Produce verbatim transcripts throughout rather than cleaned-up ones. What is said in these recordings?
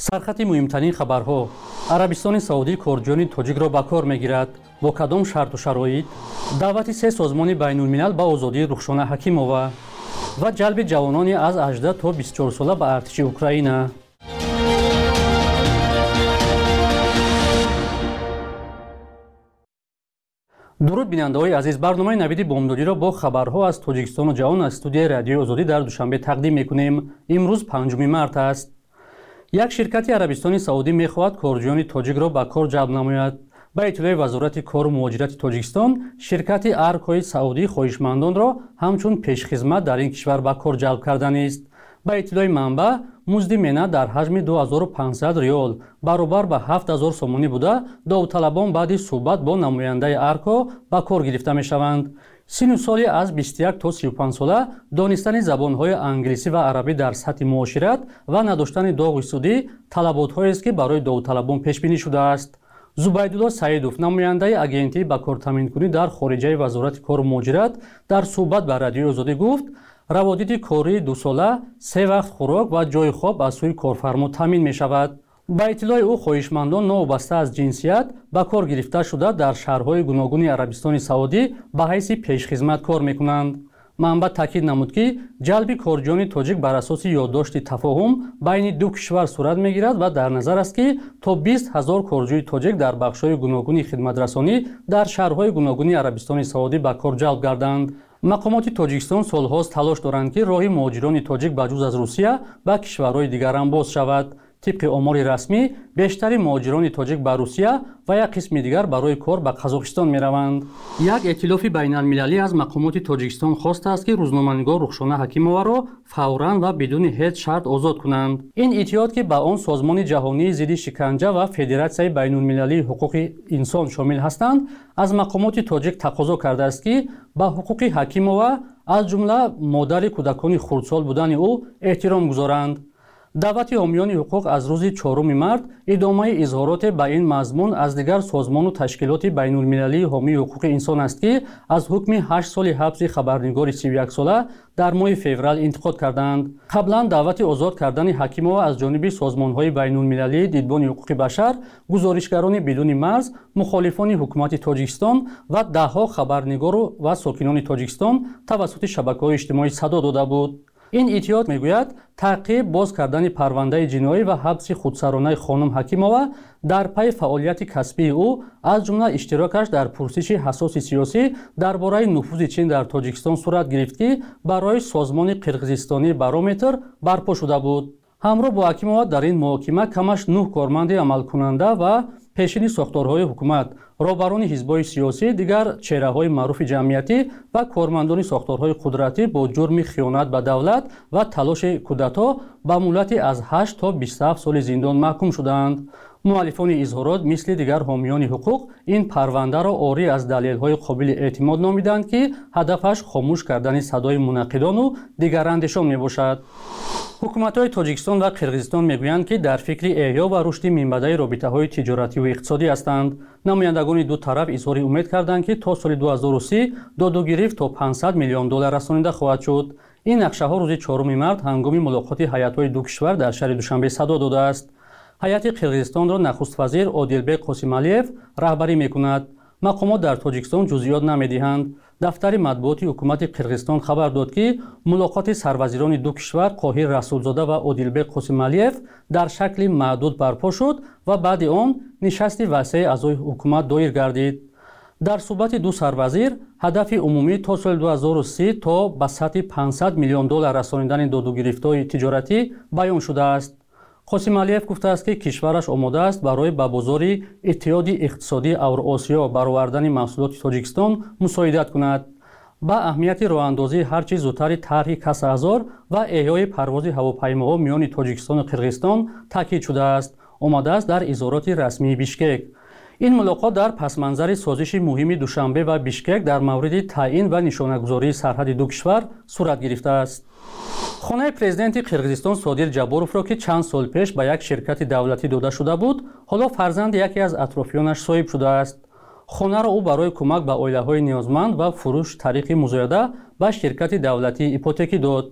сархати муҳимтарин хабарҳо. Арабистони Саудӣ корҷони тоҷикро ба кор мегирад. Бо кадом шарту шароит? даъвати се созмони байнулмилал ба озодии Рухшона Ҳакимова ва ҷалби ҷавонони аз аждаҳ то бисту чор сола ба артиши Украина. дуруд бинандаҳои азиз, барномаи навиди бомдодиро бо хабарҳо аз Тоҷикистону ҷаҳон аз студияи радиои Озодӣ дар душанбе тақдим мекунем. имрӯз панҷуми март аст. як ширкати Арабистони Саудӣ мехоҳад корҷони тоҷикро ба кор ҷалб намояд. ба иттилои Вазорати кору муҳоҷирати Тоҷикистон, ширкати Аркои Саудӣ хоҳишмандонро ҳамчун пешхизмат дар ин кишвар ба кор ҷалб карданист. ба иттилои манбаъ, музди мена дар ҳаҷми ду ҳазору панҷсад риёл баробар ба ҳафт ҳазор сомонӣ буда, довталабон баъди суҳбат бо намояндаи Арко ба кор гирифта мешаванд. сину соли аз бисту як то сию панҷ сола, донистани забонҳои англисӣ ва арабӣ дар сатҳи муошират ва надоштани доғи судӣ талаботҳоест, ки барои довталабон пешбинӣ шудааст. Зубайдулло Саидов, намояндаи агентии бакортаминкунӣ дар хориҷаи Вазорати кору муҳоҷират, дар суҳбат ба радиои Озодӣ гуфт, раводиди кории дусола, се вақт хӯрок ва ҷойи хоб аз сӯи корфармо таъмин мешавад. ба иттилои ӯ, хоҳишмандон новобаста аз ҷинсият ба кор гирифта шуда дар шаҳрҳои гуногуни Арабистони Саудӣ ба ҳайси пешхизмат кор мекунанд. манбаъ таъкид намуд, ки ҷалби корҷони тоҷик бар асоси ёддошти тафоҳум байни ду кишвар сурат мегирад ва дар назар аст, ки то бист ҳазор корҷои тоҷик дар бахшҳои гуногуни хидматрасонӣ дар шаҳрҳои гуногуни Арабистони Саудӣ ба кор ҷалб гарданд. мақомоти Тоҷикистон солҳост талош доранд, ки роҳи муҳоҷирони тоҷик ба ҷуз аз Русия ба кишварҳои дигар ҳам боз шавад. тибқи омори расмӣ, бештари муҳоҷирони тоҷик ба Русия ва як қисми дигар барои кор ба Қазоқистон мераванд. як эътилофи байналмилалӣ аз мақомоти Тоҷикистон хостааст, ки рӯзноманигор Рухшона Ҳакимоваро фавран ва бидуни ҳеҷ шарт озод кунанд. ин иттиҳод, ки ба он Созмони ҷаҳонии зидди шиканҷа ва Федератсияи байнулмилалии ҳуқуқи инсон шомил ҳастанд, аз мақомоти тоҷик тақозо кардааст, ки ба ҳуқуқи Ҳакимова, аз ҷумла модари кӯдакони хурдсол будани ӯ, эҳтиром гузоранд. даъвати ҳомиёни ҳуқуқ аз рӯзи чоруми март идомаи изҳороте ба ин мазмун аз дигар созмону ташкилоти байнулмилалии ҳомии ҳуқуқи инсон аст, ки аз ҳукми ҳашт соли ҳабси хабарнигори сию як сола дар моҳи феврал интиқод карданд. қаблан даъвати озод кардани Ҳакимова аз ҷониби созмонҳои байнулмилалии дидбони ҳуқуқи башар, гузоришгарони бидуни марз, мухолифони ҳукумати Тоҷикистон ва даҳҳо хабарнигору ва сокинони Тоҷикистон тавассути шабакаҳои иҷтимоӣ садо дода буд. ин иттиҳод мегӯяд, таъқиб, боз кардани парвандаи ҷиноӣ ва ҳабси худсаронаи хонум Ҳакимова дар пай фаъолияти касбии ӯ, аз ҷумла иштирокаш дар пурсиши ҳасоси сиёсӣ дар бораи нуфузи Чин дар Тоҷикистон сурат гирифт, ки барои созмони қирғизистонии Барометр барпо шуда буд. ҳамроҳ бо Ҳакимова дар ин муҳокима камаш нӯҳ корманди амалкунанда ва пешини сохторҳои ҳукумат, роҳбарони ҳизбҳои сиёсӣ, дигар чеҳраҳои маъруфи ҷамъиятӣ ва кормандони сохторҳои қудратӣ бо ҷурми хиёнат ба давлат ва талоши кӯдато ба муҳлати аз ҳашт то бисту ҳафт соли зиндон маҳкум шуданд. муаллифони изҳорот мисли дигар ҳомиёни ҳуқуқ ин парвандаро орӣ аз далелҳои қобили эътимод номиданд, ки ҳадафаш хомӯш кардани садои мунаққидону дигарандешон мебошад. ҳукуматҳои Тоҷикистон ва Қирғизистон мегӯянд, ки дар фикри эҳё ва рушди минбаъдаи робитаҳои тиҷоративу иқтисодӣ ҳастанд. намояндагони ду тараф изҳори умед карданд, ки то соли ду ҳазору си додугирифт то панҷсад миллион доллар расонида хоҳад шуд. ин нақшаҳо рӯзи чоруми март ҳангоми мулоқоти ҳайатҳои ду кишвар дар шаҳри Душанбе садо додааст. ҳайати Қирғизистонро нахуст-вазир Одилбек Қосималиев раҳбарӣ мекунад. мақомот дар Тоҷикистон ҷузъиёт намедиҳанд. дафтари матбуоти ҳукумати Қирғизистон хабар дод, ки мулоқоти сарвазирони ду кишвар Қоҳир Расулзода ва Одилбек Қосималиев дар шакли маҳдуд барпо шуд ва баъди он нишасти васеъ аъзои ҳукумат доир гардид. дар суҳбати ду сарвазир, ҳадафи умумӣ то соли ду ҳазору си то ба сатҳи панҷсад миллион доллар расонидани додугирифтҳои тиҷоратӣ баён шудааст. Қосималиев гуфтааст, ки кишвараш омодааст барои ба бозори Иттиҳоди иқтисодии Авроосиё баровардани маҳсулоти Тоҷикистон мусоидат кунад. ба аҳамияти роҳандозии ҳарчи зудтари тарҳи Касаҳзор ва эҳёи парвози ҳавопаймоҳо миёни Тоҷикистону Қирғизистон таъкид шудааст, омадааст дар изҳороти расмии Бишкек. ин мулоқот дар пасманзари созиши муҳими Душанбе ва Бишкек дар мавриди таъин ва нишонагузории сарҳади ду кишвар сурат гирифтааст. хонаи президенти Қирғизистон Содир Ҷаборовро, ки чанд сол пеш ба як ширкати давлатӣ дода шуда буд, ҳоло фарзанди яке аз атрофиёнаш соҳиб шудааст. хонаро ӯ барои кӯмак ба оилаҳои ниёзманд ва фурӯш тариқи музояда ба ширкати давлатӣ ипотекӣ дод.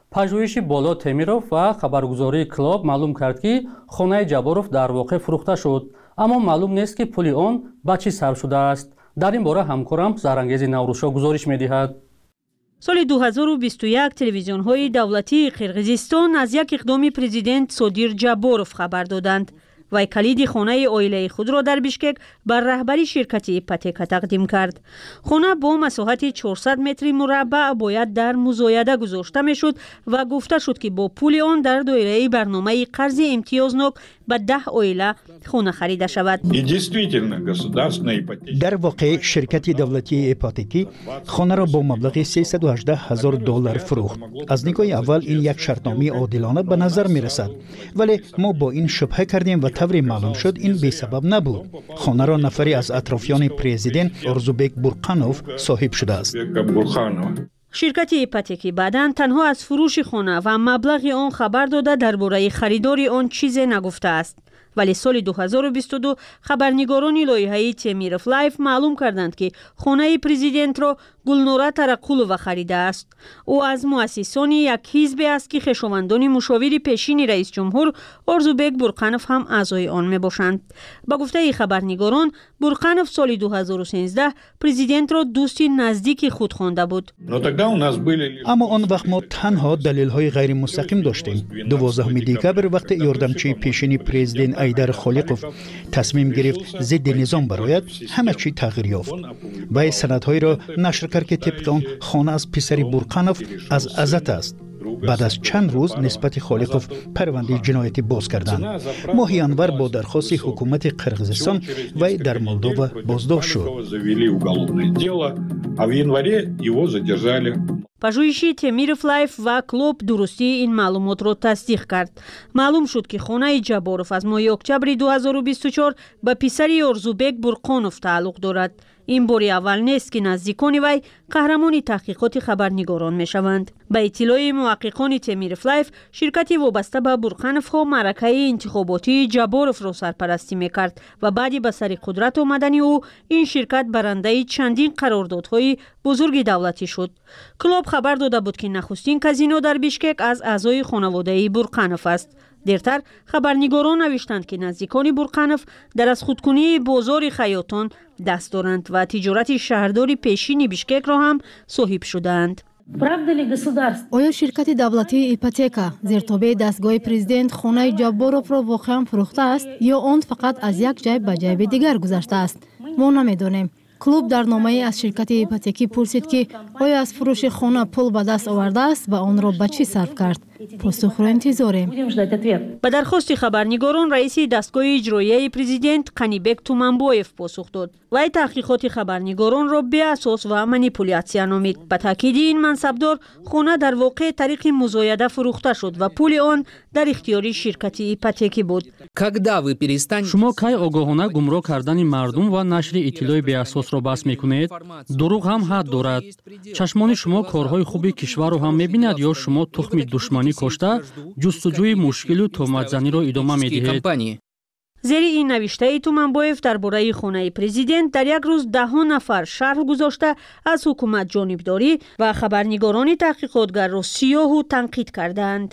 пажӯиши боло темиров ва хабаргузории клуб маълум кард ки хонаи ҷаборов дар воқеъ фурӯхта шуд, аммо маълум нест ки пули он ба чӣ сарф шудааст. дар ин бора ҳамкорам Зарангези Наврӯзшо гузориш медиҳад. соли ду ҳазору бисту як телевизионҳои давлатии Қирғизистон аз як иқдоми президент Содир Ҷаборов хабар доданд. вай калиди хонаи оилаи худро дар Бишкек бар раҳбари ширкати ипотека тақдим кард. хона бо масоҳати чорсад метри мураббаъ бояд дар музояда гузошта мешуд ва гуфта шуд ки бо пули он дар доираи барномаи қарзи имтиёзнок ба даҳ оила хона харида шавад. дар воқеъ ширкати давлатии ипотекӣ хонаро бо маблағи сесаду ҳаждаҳ ҳазор доллар фурӯхт. аз нигоҳи аввал ин як шартномаи одилона ба назар мерасад, вале мо бо ин шубҳа кардем ва тавре маълум шуд ин бесабаб набуд. хонаро нафаре аз атрофиёни президент Орзубек Бурқанов соҳиб шудааст. ширкати ипотекӣ баъдан танҳо аз фурӯши хона ва маблағи он хабар дода дар бораи харидори он чизе нагуфтааст. вале соли ду ҳазору бисту ду хабарнигорони лоиҳаи Темиров Лайф маълум карданд ки хонаи президентро Гулнора Тараққулова харидааст. ӯ аз муассисони як ҳизбе аст ки хешовандони мушовири пешини раисҷумҳур Орзубек Бурқанов ҳам аъзои он мебошанд. ба гуфтаи хабарнигорон, Бурқанов соли ду ҳазору сенздаҳ президентро дӯсти наздики худ хонда буд. аммо он вақт мо танҳо далелҳои ғайримустақим доштем. дувоздаҳуми декабр вақте ёрдамчии пешини президент Айдар Холиқов тасмим гирифт зидди низом барояд, ҳама чӣ тағйир ёфт. вай санадҳоеро нашр кард ки тибқи он хона аз писари Бурқанов аз азат аст. баъд аз чанд рӯз нисбати Холиқов парвандаи ҷиноятӣ боз карданд. моҳи январ бо дархости ҳукумати Қирғизистон вай дар Молдова боздошт шуд. пажӯиши Темиров Лайф ва клуб дурустии ин маълумотро тасдиқ кард. маълум шуд ки хонаи Ҷаборов аз моҳи октябри ду ҳазору бисту чор ба писари Орзубек Бурқонов тааллуқ дорад. ин бори аввал нест ки наздикони вай қаҳрамони таҳқиқоти хабарнигорон мешаванд. ба иттилои муҳаққиқони Темиров Лайф, ширкати вобаста ба Бурқановҳо маъракаи интихоботии Ҷаборовро сарпарастӣ мекард ва баъди ба сари қудрат омадани ӯ ин ширкат барандаи чандин қарордодҳои бузурги давлатӣ шуд. клуб хабар дода буд ки нахустин казино дар Бишкек аз аъзои хонаводаи Бурқанов аст. дертар хабарнигорон навиштанд ки наздикони Бурқанов дар аз худкунии бозори Хаётон даст доранд ва тиҷорати шаҳрдори пешини Бишкекро ҳам соҳиб шудаанд. оё ширкати давлатии ипотека зертобаи дастгоҳи президент хонаи Ҷабборовро воқеан фурӯхтааст ё он фақат аз як ҷайб ба ҷайби дигар гузаштааст? мо намедонем. клуб дар номае аз ширкати ипотекӣ пурсид ки оё аз фурӯши хона пул ба даст овардааст ва онро ба чӣ сарф кард? посухро интизорем. ба дархости хабарнигорон раиси дастгоҳи иҷроияи президент Қанибек Туманбоев посух дод. вай таҳқиқоти хабарнигоронро беасос ва манипулятсия номид. ба таъкиди ин мансабдор, хона дар воқеъ тариқи музояда фурӯхта шуд ва пули он дар ихтиёри ширкати ипотекӣ буд. шумо кай огоҳона гумроҳ кардани мардум ва нашри иттилои беасосро баҳс мекунед? дурӯғ ҳам ҳад дорад. чашмони шумо корҳои хуби кишварро ҳам мебинад ё шумо тухми душманӣ кошта ҷустуҷӯи мушкилу тӯҳматзаниро идома медиҳед? зери ин навиштаи Туманбоев дар бораи хонаи президент дар як рӯз даҳҳо нафар шарҳ гузошта аз ҳукумат ҷонибдорӣ ва хабарнигорони таҳқиқотгарро сиёҳу танқид карданд.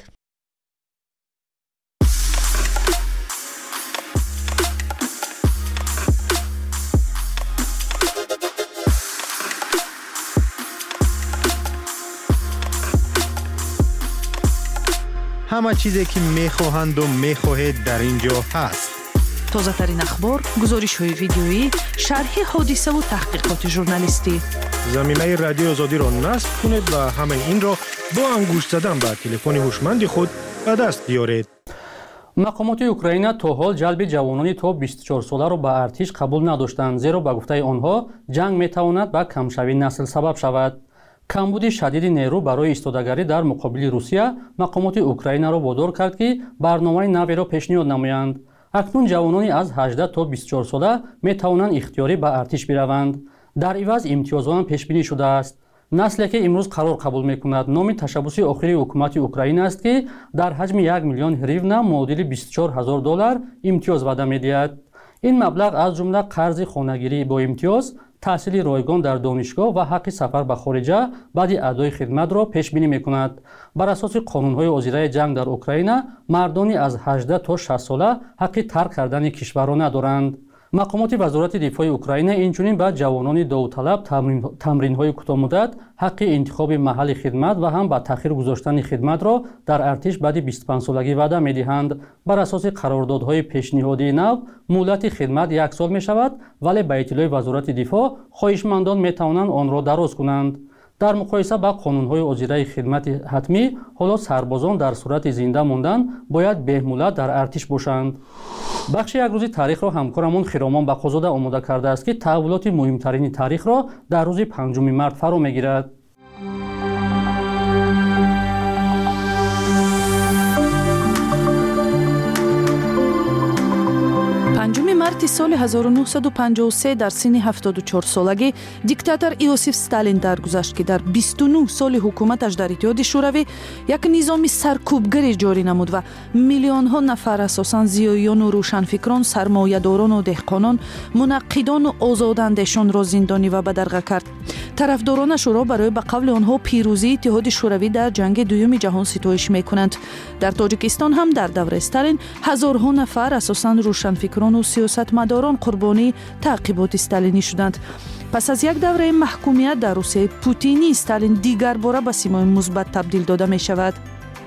همه چیزی که میخواهند و میخواهید در اینجا هست. تازه‌ترین اخبار، گزارش‌های ویدیویی، شرح حادثه و تحقیقات ژورنالیستی. زمینه رادیو آزادی را نصب کنید و همه این را با انگشت زدن به تلفن هوشمند خود به دست بیارید. مقامات اوکراین تا حال جلب جوانانی تا بیست و چهار ساله را به ارتش قبول نداشتند، زیرا به گفته آنها جنگ میتواند به کمشوی نسل سبب شود. камбуди шадиди нерӯ барои истодагарӣ дар муқобили Русия мақомоти Украинаро водор кард ки барномаи наверо пешниҳод намоянд. акнун ҷавонони аз ҳаждаҳ то бисту чор сола метавонанд ихтиёрӣ ба артиш бираванд. дар иваз имтиёзҳоям пешбинӣ шудааст. насле ки имрӯз қарор қабул мекунад номи ташаббуси охири ҳукумати Украина аст ки дар ҳаҷми як миллион гривна муодили бисту чор ҳазор доллар имтиёз ваъда медиҳад. ин маблағ аз ҷумла қарзи хонагирӣ бо имтиёз, تحصیل رایگان در دانشگاه و حق سفر به خارج بعد ادای خدمت را پیش بینی می‌کند. بر اساس قانون‌های وزرای جنگ در اوکراین، مردانی از هجده تا شصت ساله حق ترک کردن کشور را ندارند. مقامات وزارت دفاع اوکراین اینچنین به جوانان داوطلب تمرین‌های کوتاه‌مدت، حق انتخاب محل خدمت و هم به تأخیر گذاشتن خدمت را در ارتش بعد بیست و پنج سالگی وعده می‌دهند. بر اساس قراردادهای پیشنهادی نو، مهلت خدمت یک سال می‌شود، ولی به اطلاع وزارت دفاع خواهشمندان می‌توانند آن را دراز کنند. در مقایسه با قانون‌های اجرای خدمت حتمی، حالا سربازان در صورت زنده ماندن باید به مهلت در ارتش باشند. بخش یک روزی تاریخ را همکارمون خیرامان بقازاده آماده کرده است که تحولات مهمترین تاریخ را در روز پنجم مارس فرا میگیرد. پنجم مارس سال هزار و نهصد و پنجاه و سه در سن هفتاد و چهار سالگی دیکتاتور ایوسیف استالین درگذشت که در بیست و نه سال حکومتش در اتحاد شوروی یک نظام سرکوبگری جاری نمود و میلیون ها نفر اساساً زیاییان و روشنفکران، سرمایه‌داران و دهقانان، منقدان و آزاداندیشان را زندانی و بدرقه کرد. طرفدارانش را برای به قول آنها پیروزی اتحاد شوروی در جنگ دوم جهان ستایش می‌کنند. در تاجیکستان هم در دور استالین هزارها نفر اساساً روشنفکران و سیاستمداران قربانی تعقیبات استالینی شدند. پس از یک دوره محکومیت در روسیه پوتینی، استالین دیگر باره به سیمای مثبت تبدیل داده می شود.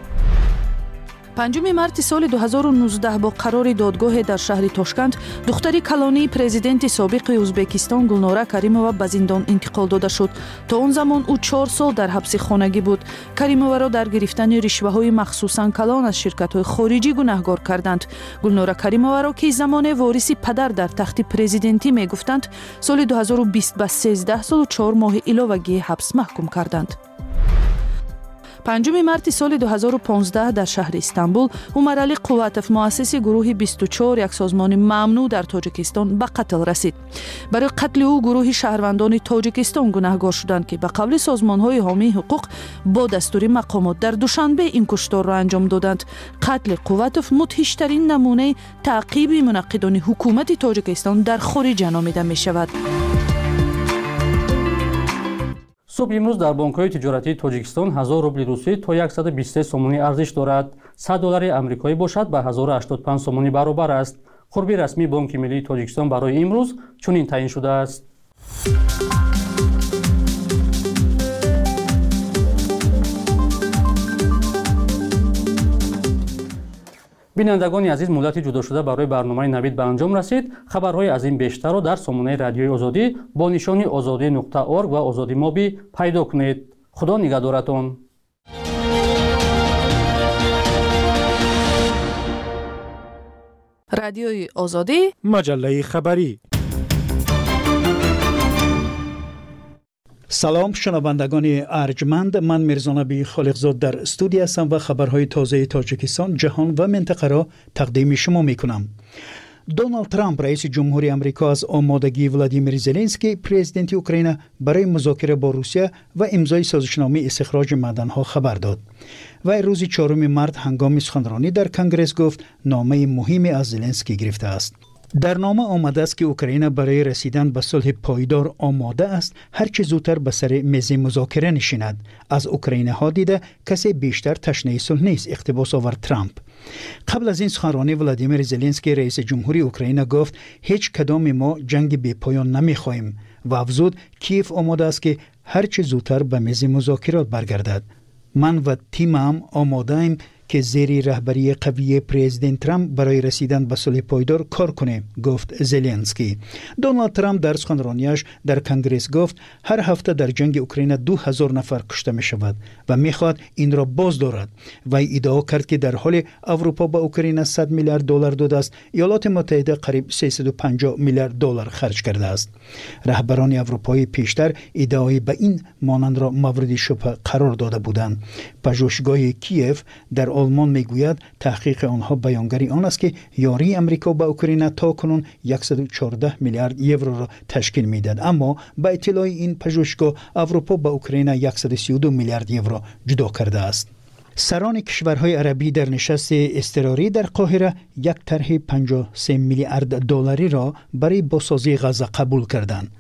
پنجم مارس سال دو هزار و نوزده با قرار دادگاه در شهر تاشکند، دختری کلانی پرزیدنت سابق ازبکستان گلنورا کریمووا به زندان انتقال داده شد. تا آن زمان او چهار سال در حبس خانگی بود. کریمووا را در گرفتن رشوه‌های مخصوصاً کلان از شرکت‌های خارجی گناهکار کردند. گلنورا کریمووا را که زمان وارث پدر در تخت پرزیدنتی می‌گفتند، سال دو هزار و بیست به سیزده سال و چهار ماه علاوگی حبس محکوم کردند. پنجم مارس سال دو هزار و پانزده در شهر استانبول، عمر علی قواتف، مؤسس گروه بیست و چهار، یک سازمان ممنوع در تاجیکستان، به قتل رسید. برای قتل او گروه شهروندان تاجیکستان گناهکار شدند که به قول سازمان‌های حامی حقوق با دستور مقامات در دوشنبه این کشتار را انجام دادند. قتل قواتف مدهش‌ترین نمونه تعقیب منقدان حکومت تاجیکستان در خارج نامیده می‌شود. صبح امروز در بانک‌های تجارتی تاجیکستان هزار روبل روسی تا صد و بیست و سه سومونی ارزش دارد. صد دلار آمریکایی باشد به هزار و هشتاد و پنج سومونی برابر است. خوربی رسمی بانک ملی تاجیکستان برای امروز چنین تعیین شده است. بینندگان عزیز، مدتی جدا شده برای برنامه نوید به انجام رسید. خبرهای از این بیشتر را در سامانه رادیوی آزادی با نشانی آزادی نقطه اورگ و آزادی مابی پیدا کنید. خدا نگهدارتان. رادیوی آزادی، مجله خبری. سلام شنوندگان ارجمند، من میرزانبی خالقزاد در استودیو هستم و خبرهای تازه تاجیکستان، جهان و منطقه را تقدیم شما میکنم. دونالد ترامپ رئیس جمهوری آمریکا از آمادگی ولادیمیر زلنسکی پرزیدنت اوکراین برای مذاکره با روسیه و امضای سازشنامه استخراج معدن‌ها خبر داد. و روز چهارم مارس هنگام سخنرانی در کنگره گفت نامه مهمی از زلنسکی گرفته است. در نامه آمده است که اوکراین برای رسیدن به صلح پایدار آماده است، هر چه زودتر به سر میز مذاکره نشیند. از اوکراین ها دیده کسی بیشتر تشنه صلح نیست، اقتباس آورد ترامپ. قبل از این سخنرانی ولادیمیر زلنسکی رئیس جمهوری اوکراین گفت هیچ کدام ما جنگ بی پایان نمیخواهیم و افزود کیف آماده است که هر چه زودتر به میز مذاکرات برگردد. من و تیمم آماده ایم که زیر رهبری قوی پرزیدنت ترامپ برای رسیدن به صلح پایدار کار کنه، گفت زلنسکی. دونالد ترامپ در سخنرانیش در کنگره گفت هر هفته در جنگ اوکراین دو هزار نفر کشته می شود و میخواد این را باز دارد. و ادعا کرد که در حال اروپا با اوکراین صد میلیارد دلار داده است، ایالات متحده قریب سیصد و پنجاه میلیارد دلار خرج کرده است. رهبران اروپایی پیشتر ادعای به این مانند را مورد شبهه قرار داده بودند. پژوهشگاه کیف در آلمان میگوید تحقیق آنها بیانگری آن است که یاری امریکا با اوکراین تا کنون صد و چهارده میلیارد یورو را تشکیل میداد، اما با اطلاع این پژوهشگاه اروپا با اوکراین صد و سی و دو میلیارد یورو جدا کرده است. سران کشورهای عربی در نشست اضطراری در قاهره یک طرح پنجاه و سه میلیارد دلاری را برای بازسازی غزه قبول کردند.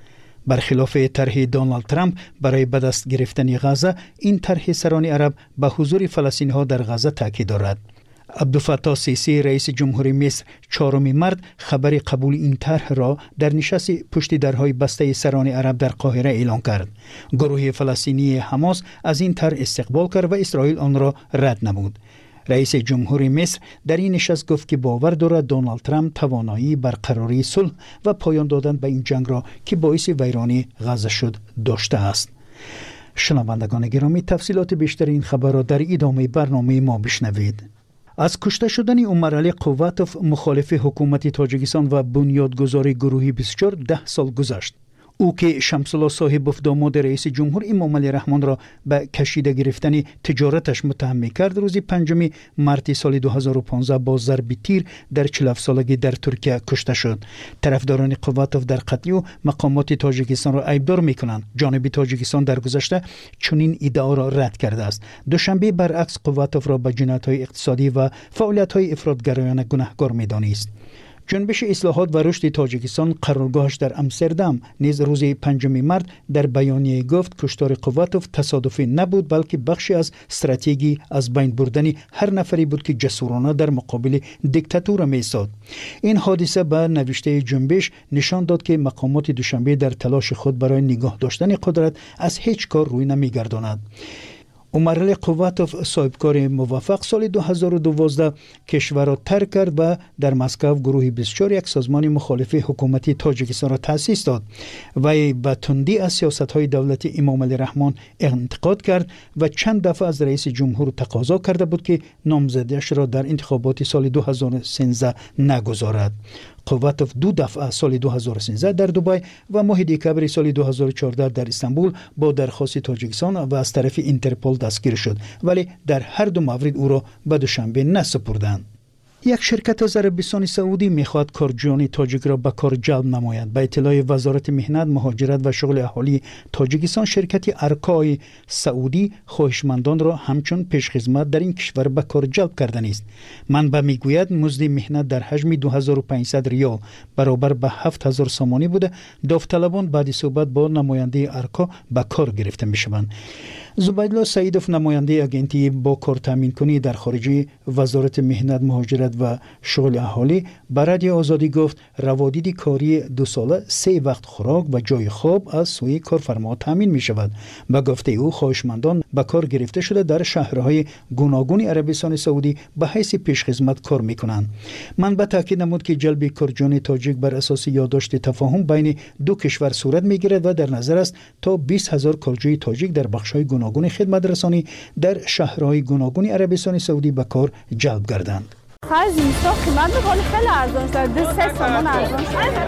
برخلاف طرح دونالد ترامپ برای به دست گرفتن غزه، این طرح سران عرب به حضور فلسطینی‌ها در غزه تاکید دارد. عبدالفتاح سیسی رئیس جمهوری مصر چهارم مارس خبر قبول این طرح را در نشست پشت درهای بسته سران عرب در قاهره اعلام کرد. گروه فلسطینی حماس از این طرح استقبال کرد و اسرائیل آن را رد نمود. رئیس جمهوری مصر در این نشست گفت که باور دارد دونالد ترامپ توانایی برقراری صلح و پایان دادن به این جنگ را که باعث ویرانی غزه شد داشته است. شنوندگان گرامی، تفصیلات بیشتر این خبر را در ادامه برنامه ما بشنوید. از کشته شدن عمرعلی قوتوف مخالف حکومت تاجیکستان و بنیادگذار گروه بیست و چهار ده سال گذشت. او که شمس الله صاحبوف داماد رئیس جمهور امام علی رحمان را به کشیده گرفتن تجارتش متهم می‌کرد، روز پنجم مارس سال دو هزار و پانزده با ضرب تیر در چهل و هفت سالگی در ترکیه کشته شد. طرفداران قوتوف در قتل او مقامات تاجیکستان را عیبدار می‌کنند. جانب تاجیکستان در گذشته چنین ادعا را رد کرده است. دوشنبه برعکس قوتوف را به جنایت‌های اقتصادی و فعالیت‌های افراط‌گرایانه گناهکار می‌دانست. جنبش اصلاحات و رشد تاجیکستان قرارگاهش در امستردام نیز روز پنجم مارس در بیانیه گفت کشتار قوتوف تصادفی نبود، بلکه بخشی از استراتژی از بین بردن هر نفری بود که جسورانه در مقابل دیکتاتور می‌ایستاد. این حادثه به نوشته جنبش نشان داد که مقامات دوشنبه در تلاش خود برای نگاه داشتن قدرت از هیچ کار روی نمی‌گرداند. عمرعلی قوتوف صاحبکار موفق سال دو هزار و دوازده کشور را ترک کرد و در مسکو گروه بیست و چهار یک سازمان مخالف حکومت تاجیکستان را تأسیس داد. وی به تندی از سیاست‌های دولت امام علی رحمان انتقاد کرد و چند دفعه از رئیس جمهور تقاضا کرده بود که نامزدیش را در انتخابات سال دو هزار و سیزده نگذارد. قوتوف دو دفعه سال دو هزار و سیزده در دبی و ماه دکبر سال دو هزار و چهارده در استانبول با درخواست تاجیکستان و از طرف اینترپل دستگیر شد، ولی در هر دو مورد او را به دوشنبه نسپردند. یک شرکت از عربستان سعودی میخواد کارجویان تاجیک را به کار جلب نماید. به اطلاع وزارت مهنت، مهاجرت و شغل اهالی تاجیکستان، شرکت ارکای سعودی خواهشمندان را همچون پیشخدمت در این کشور به کار جلب کردن است. منبع میگوید مزد مهنت در حجم دو هزار و پانصد ریال برابر به هفت هزار سامانی بوده. داوطلبان بعد صحبت با نماینده ارکا به کار گرفته میشوند. زبیدالله سعیدوف نماینده اگنتی با کار تامین کنی در خارجی وزارت مهنت، مهاجرت و شغل اهالی به رادیو آزادی گفت روادید کاری دو ساله سه وقت خوراک و جای خواب از سوی کارفرما تامین می شود. به گفته او خواهشمندان به کار گرفته شده در شهرهای گوناگون عربستان سعودی به حیث پیشخدمت کار می کنند. منبع تاکید نمود که جلب کارجویان تاجیک بر اساس یادداشت تفاهم بین دو کشور صورت می گیرد و در نظر است تا بیست هزار کارجوی تاجیک در بخش‌های گوناگون خدمت رسانی در شهرهای گوناگون عربستان سعودی به کار جلب گردند. خرج اینستا قیمت می‌کنه خیلی ارزان شد. دو سه سامان ارزان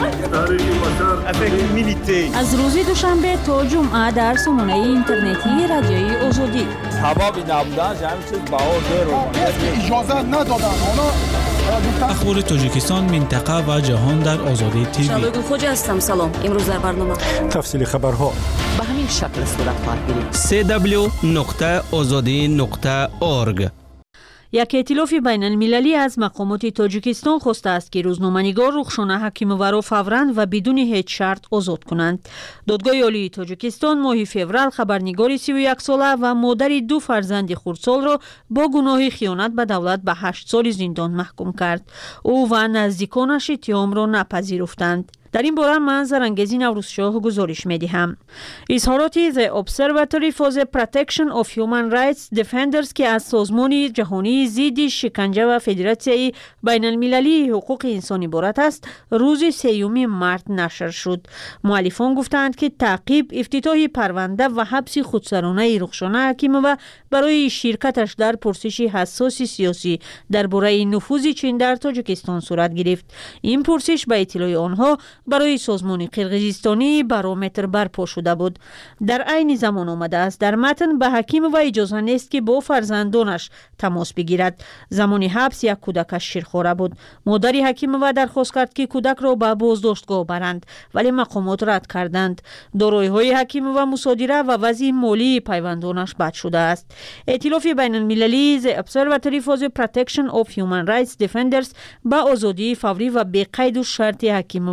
شد. از روز دوشنبه تا جمعه در سامانه اینترنتی رادیوی آزادی. حبابی نبودن همین چیز بها زیرو. اجازه ندادن. اخبار تاجیکستان، منطقه و جهان در آزادی تیوی. شبگو خوجا هستم. سلام. امروز در برنامه تفصیل خبرها به همین شکل صورت خواهد گرفت. سه دبلیو نقطه آزادی نقطه اورگ. یک ائتلاف بین المللی از مقامات تاجیکستان خواسته است که روزنامه‌نگار رخشانه حکیمووا را فوراً و بدون هیچ شرط آزاد کنند. دادگاه عالی تاجیکستان ماه فوریه خبرنگار سی و یک ساله و مادر دو فرزند خردسال را با گناه خیانت به دولت به هشت سال زندان محکوم کرد. او و نزدیکانش اتهام را نپذیرفتند. در این باره من زرنگزی نوروزشاه گزارش می‌دهم. اظهارات The Observatory for the Protection of Human Rights Defenders که از سازمان جهانی ضد شکنجه و فدراسیون بین المللی حقوق انسان عبارت است، روز سیوم مارس نشر شد. مؤلفان گفتند که تعقیب افتتاح پرونده و حبس خودسرانه رخشانه حکیمووا برای شرکتش در پرسش حساس سیاسی درباره نفوذ چین در تاجیکستان صورت گرفت. این پرسش به اطلاع آنها برای سازمان قرقیزستانی بارومتر برپا شده بود. در عین زمان آمده است در متن به حکیمووا اجازه نیست که با فرزندانش تماس بگیرد. زمان حبس یک کودکش شیرخواره بود. مادر حکیمووا درخواست کرد که کودک را به بازداشتگاه برند، ولی مقامات رد کردند. دارایی‌های حکیمووا مصادره و وضع مالی پیوندانش بد شده است. ائتلاف بین المللی The Observatory for the Protection of Human Rights Defenders به آزادی فوری و بی قید و شرط حکیمووا دعوت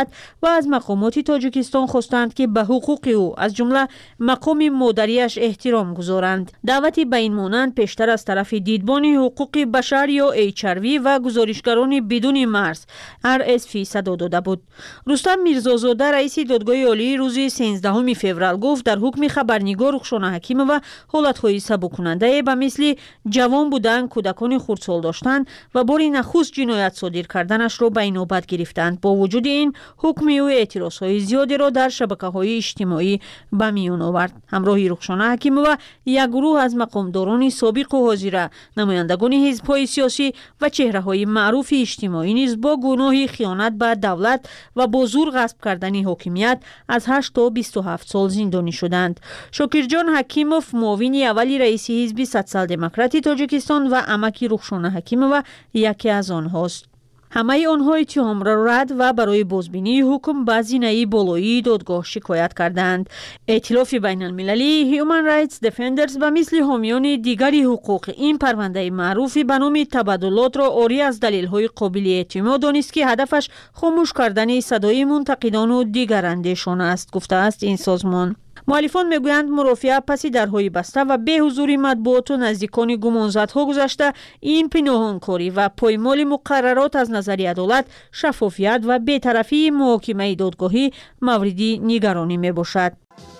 دولت و از مقامات تاجیکستان خواستند که به حقوق او از جمله مقام مادریش احترام گذارند. دعوتی به این مانند پیشتر از طرف دیدبان حقوق بشر یا ایچ آر وی و گزارشگران بدون مرز آر اس وی صدا داده بود. رستم میرزازاده رئیس دادگاه عالی روز سیزدهم فوریه گفت در حکم خبرنگار رخشان حکیمова حالت‌های سبک‌کننده به مثل جوان بودن، کودکان خردسال داشتن و بار نخست جنایت صادر کردنش را به نوبت گرفتند. با وجود این حکم او اعتراض‌های زیادی را در شبکه‌های اجتماعی به میان آورد. همراه رخشان حکیمова یک گروه از مقامداران سابق و حاضر، نمایندگان حزب‌های سیاسی و چهره‌های معروف اجتماعی نیز با گناه خیانت به دولت و با زور غصب کردن حاکمیت از هشت تا بیست و هفت سال زندانی شدند. شاکرجان حکیموف معاون اول رئیس حزب سوسیال دموکراتی تاجیکستان و عمک رخشان حکیمova یکی از آنهاست. همه آنها اتهام را رد و برای بازبینی حکم به زینه بالایی دادگاه شکایت کردند. ائتلاف بین المللی هیومن رایتس دفندرز و مثل حامیان دیگری حقوق این پرونده معروف به نام تبادلات را عاری از دلیل‌های قابل اعتماد دانست که هدفش خاموش کردن صدای منتقدان و دیگر اندیشان است، گفته است این سازمان. مؤلفان میگویند مرافعه پس درهای بسته و به حضور مطبوعات و نزدیکان گمانزدها گذشته این پنهانکاری و پایمال مقررات از نظر عدالت، شفافیت و بی‌طرفی محاکمه دادگاهی موردی نگرانی میباشد.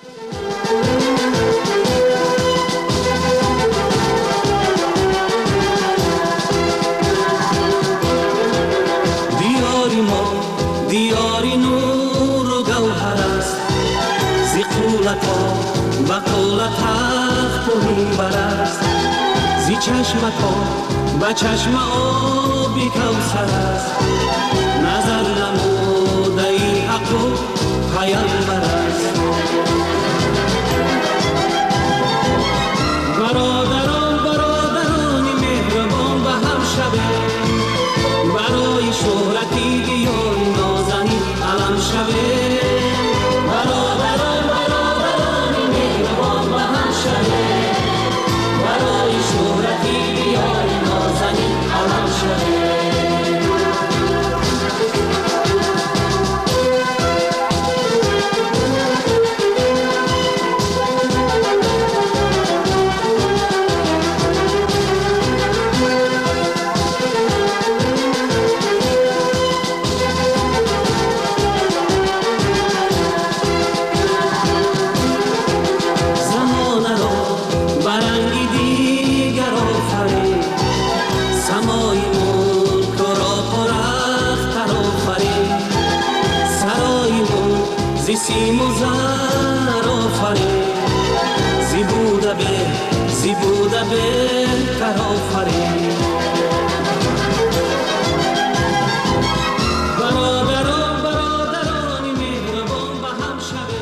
دیاری ما دیاری نور و گوهر است، زیقولتا بقول تخت و میبر است، زی چشمتا به چشم آبی کوثر است، نظر نموده ای حق و پیامبر است. برادران برادران مهربان به هم شبه، برای شهرتی دیاری نازنی علم شبه. سیم و زر آفرین، زی بوده به زی بوده بهتر آفرین. برادران برادران مهربان به هم شبه.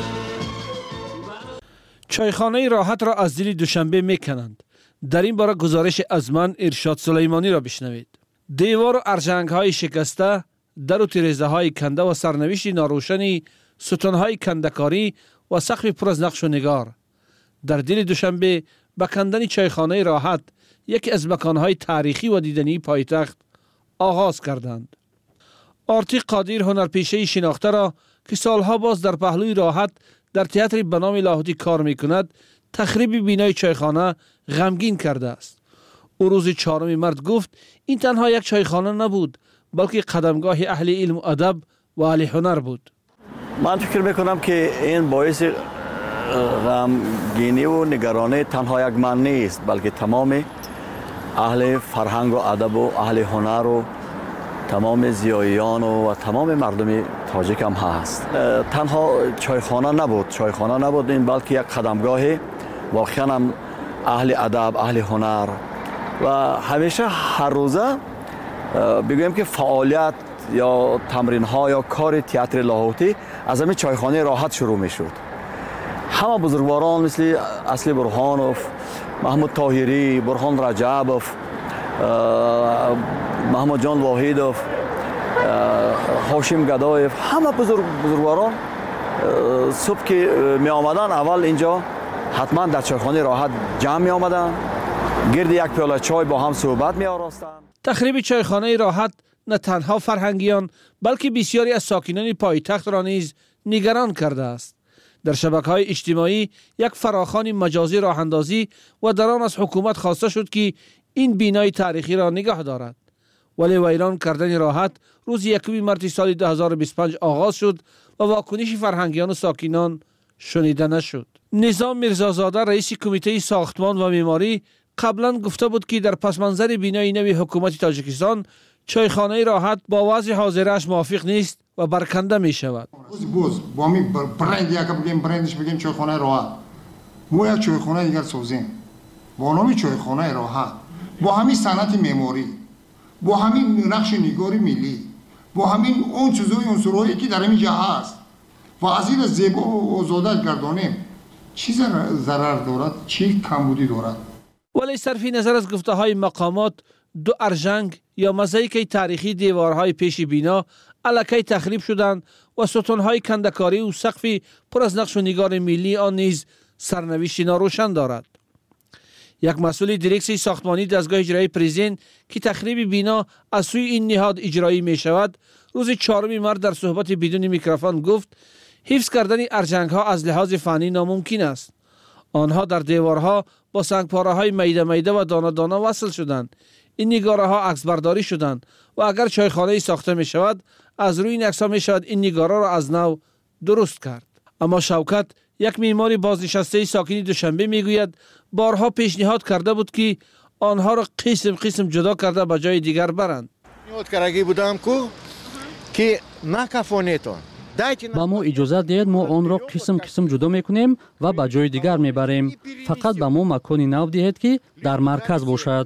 چایخانه راحت را از دل دوشنبه میکنند. در این باره گزارش از من ارشاد سلیمانی را بشنوید. دیوار و ارژنگ های شکسته، در و تیرزه های کنده و سرنوشت ناروشنی ستونهای کندکاری و سقف پر از نقش و نگار. در دل دوشنبه به کندن چایخانه راحت، یکی از مکانهای تاریخی و دیدنی پایتخت، آغاز کردند. آرتی قادر هنرپیشه شناخته را که سالها باز در پهلوی راحت در تئاتر به نام لاهوتی کار میکند، تخریب بینای چایخانه غمگین کرده است. او روز چهارم مارس گفت این تنها یک چایخانه نبود، بلکه قدمگاه اهل علم و ادب و اهل هنر بود. من فکر میکنم که این باعث غمگینی و نگرانی تنها یک من نیست، بلکه تمام اهل فرهنگ و ادب و اهل هنر و تمام زیاییان و تمام مردم تاجیک هم هست. تنها چایخانه نبود، چایخانه نبود این، بلکه یک قدمگاه واقعا هم اهل ادب، اهل هنر و همیشه هر روزه بگویم که فعالیت یا تمرین ها یا کار تئاتر لاهوتی از همین چایخانه راحت شروع می شد. همه بزرگواران مثل اصلی برهانوف، محمود طاهری، برهان رجبوف، محمد جان واحدوف، هاشم گدایف، همه بزرگ بزرگواران صبح که می آمدن اول اینجا حتما در چایخانه راحت جمع می آمدن، گرد یک پیاله چای با هم صحبت می آراستن. تخریب چایخانه راحت نه تنها فرهنگیان بلکه بسیاری از ساکنان پایتخت را نیز نگران کرده است. در شبکه‌های اجتماعی یک فراخوان مجازی راه اندازی و در آن از حکومت خواسته شد که این بینای تاریخی را نگاه دارد. ولی ویران کردن راحت روز یکم مارس سال دو هزار و بیست و پنج آغاز شد و واکنش فرهنگیان و ساکنان شنیده نشد. نظام میرزازاده رئیس کمیته ساختمان و معماری قبلا گفته بود که در پس منظر بینای نوی حکومت تاجیکستان چایخانه راحت با وضع حاضرش موافق نیست و برکنده می شود. بوز با می برند یک بگیم برندش بگیم چایخانه راحت. ما یک چایخانه دیگر سازیم. با نام چایخانه راحت. با همین صنعت معماری، با همین نقش نگاری ملی، با همین اون چیزای عنصرهایی که در اینجا هست و از این زیبا و آزاده گردانیم، چی ضرر دارد، چی کمبودی دارد؟ ولی صرفی نظر از گفته های مقامات، دو ارژنگ یا مزایک تاریخی دیوارهای پیش بینا الکی تخریب شدند و ستونهای کندکاری و سقف پر از نقش و نگار ملی آن نیز سرنوشت ناروشن دارد. یک مسئول دیرکسی ساختمانی دستگاه اجرایی پرزیدنت که تخریب بینا از سوی این نهاد اجرایی می شود، روز چهارم مارس در صحبت بدون میکروفون گفت حفظ کردن ارژنگ ها از لحاظ فنی ناممکن است. آنها در دیوارها با سنگپاره های میده میده و دانه دانه وصل شدند. این نگاره ها عکس برداری شدند و اگر چایخانه ساخته می شود از روی این عکس ها می شود این نگاره را از نو درست کرد. اما شوکت یک معمار بازنشسته ساکن دوشنبه می گوید بارها پیشنهاد کرده بود که آنها را قسم قسم جدا کرده به جای دیگر برند. پیشنهاد کرده بودم که نکفانیتون با ما اجازه دهید ما آن را قسم قسم جدا میکنیم و به جای دیگر میبریم. فقط به ما مکانی نو دهید که در مرکز باشد.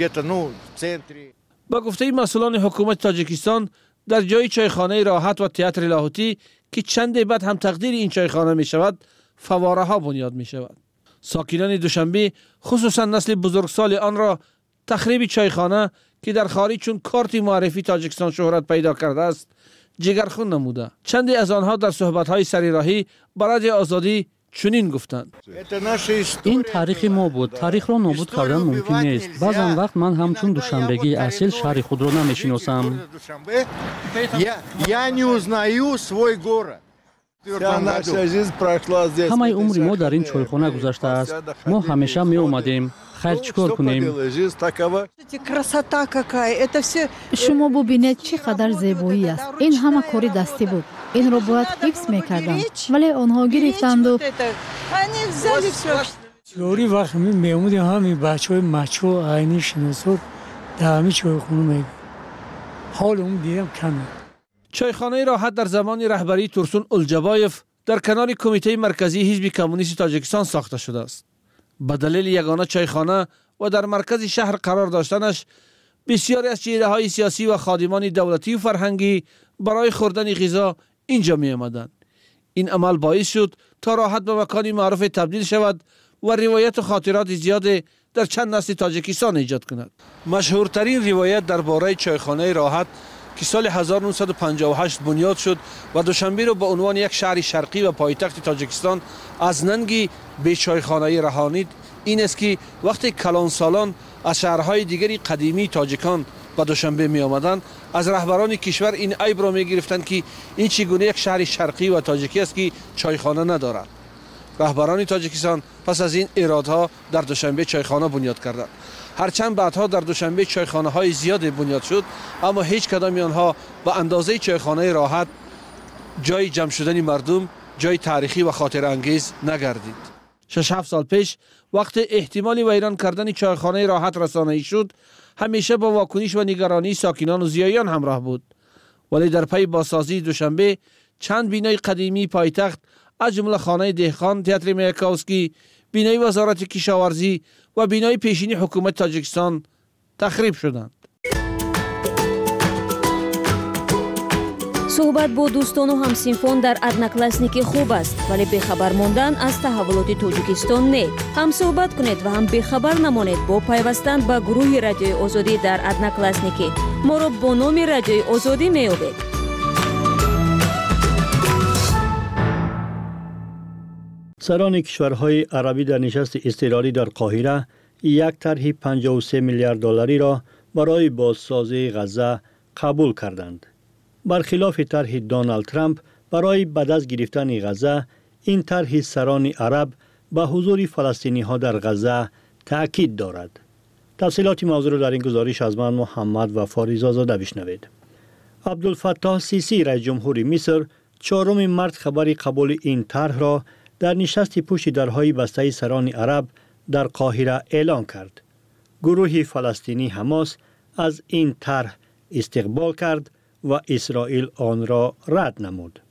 با گفته مسئولان حکومت تاجیکستان در جای چایخانه راحت و تئاتر لاهوتی که چند بعد هم تقدیر این چایخانه می شود فواره ها بنیاد می شود. ساکنان دوشنبه خصوصا نسل بزرگسال آن را تخریب چایخانه که در خارج چون کارت معرفی تاجیکستان شهرت پیدا کرده است جگرخون نموده. چندی از آنها در صحبت‌های سریراهی برای آزادی چنین گفتند: این تاریخ ما بود. تاریخ را نابود کردن ممکن نیست. بعضن وقت من همچون دوشنبگی اصیل شهر خود را نمیشناسم. Я не узнаю свой город. همه عمر ما در این چایخانه گذشته است. ما همیشه می اومدیم. خیر چیکار کنیم؟ شما ببینید چقدر زیبایی است. این همه کاری دستی بود. این را باید حفظ میکردند ولی آنها گرفتند و یوری وقت می میمودیم همین بچهای مچو عینی شناسور در همین چایخانه میگه حال اون دیدم کمه. چایخانه راحت در زمان رهبری ترسون الجبایف در کنار کمیته مرکزی حزب کمونیست تاجیکستان ساخته شده است. به دلیل یگانه چایخانه و در مرکز شهر قرار داشتنش بسیاری از چهره‌های سیاسی و خادمان دولتی و فرهنگی برای خوردن غذا اینجا می آمدند. این عمل باعث شد تا راحت به مکانی معروف تبدیل شود و روایت و خاطرات زیاد در چند نسل تاجیکستان ایجاد کند. مشهورترین روایت درباره چایخانه راحت که سال هزار و نهصد و پنجاه و هشت بنیاد شد و دوشنبه را به عنوان یک شهر شرقی و پایتخت تاجیکستان از ننگی به چایخانه رهانید این است که وقتی کلان سالان از شهرهای دیگری قدیمی تاجیکان به دوشنبه می آمدند از رهبران کشور این عیب را می گرفتند که این چگونه یک شهر شرقی و تاجیکی است که چایخانه ندارد. رهبران تاجیکستان پس از این ایرادها در دوشنبه چایخانه بنیاد کردند. هرچند بعدها در دوشنبه چایخانه های زیاد بنیاد شد اما هیچ کدام آنها به اندازه چایخانه راحت جای جمع شدن مردم جای تاریخی و خاطر انگیز نگردید. شش هفت سال پیش وقت احتمال ویران کردن چایخانه راحت رسانه‌ای شد همیشه با واکنش و نگرانی ساکنان و زیایان همراه بود. ولی در پی بازسازی دوشنبه چند بینای قدیمی پایتخت از جمله خانه دهقان تئاتر میاکوسکی، بینای وزارت کشاورزی و بینای پیشینی حکومت تاجیکستان تخریب شدند. صحبت با دوستان و همسینفون در ادناکلاسنیکی خوب است ولی بخبر ماندن از تحولات تاجیکستان نه. هم صحبت کنید و هم بخبر نمانید با پیوستن به گروه رادیوی آزادی در ادناکلاسنیکی. ما را با نام رادیوی آزادی می‌یابید. سران کشورهای عربی در نشست اضطراری در قاهره یک طرح پنجاه و سه میلیارد دلاری را برای بازسازی غزه قبول کردند. برخلاف طرح دونالد ترامپ برای به دست گرفتن غزه، این طرح سران عرب به حضور فلسطینی ها در غزه تأکید دارد. تفصیلات موضوع را در این گزارش از من محمد و فاریزا زاده بشنوید. عبدالفتاح سیسی رئیس جمهور مصر چهارم مارس خبر قبول این طرح را در نشست پشت درهای بسته سران عرب در قاهره اعلان کرد. گروه فلسطینی حماس از این طرح استقبال کرد و اسرائیل آن را رد نمود.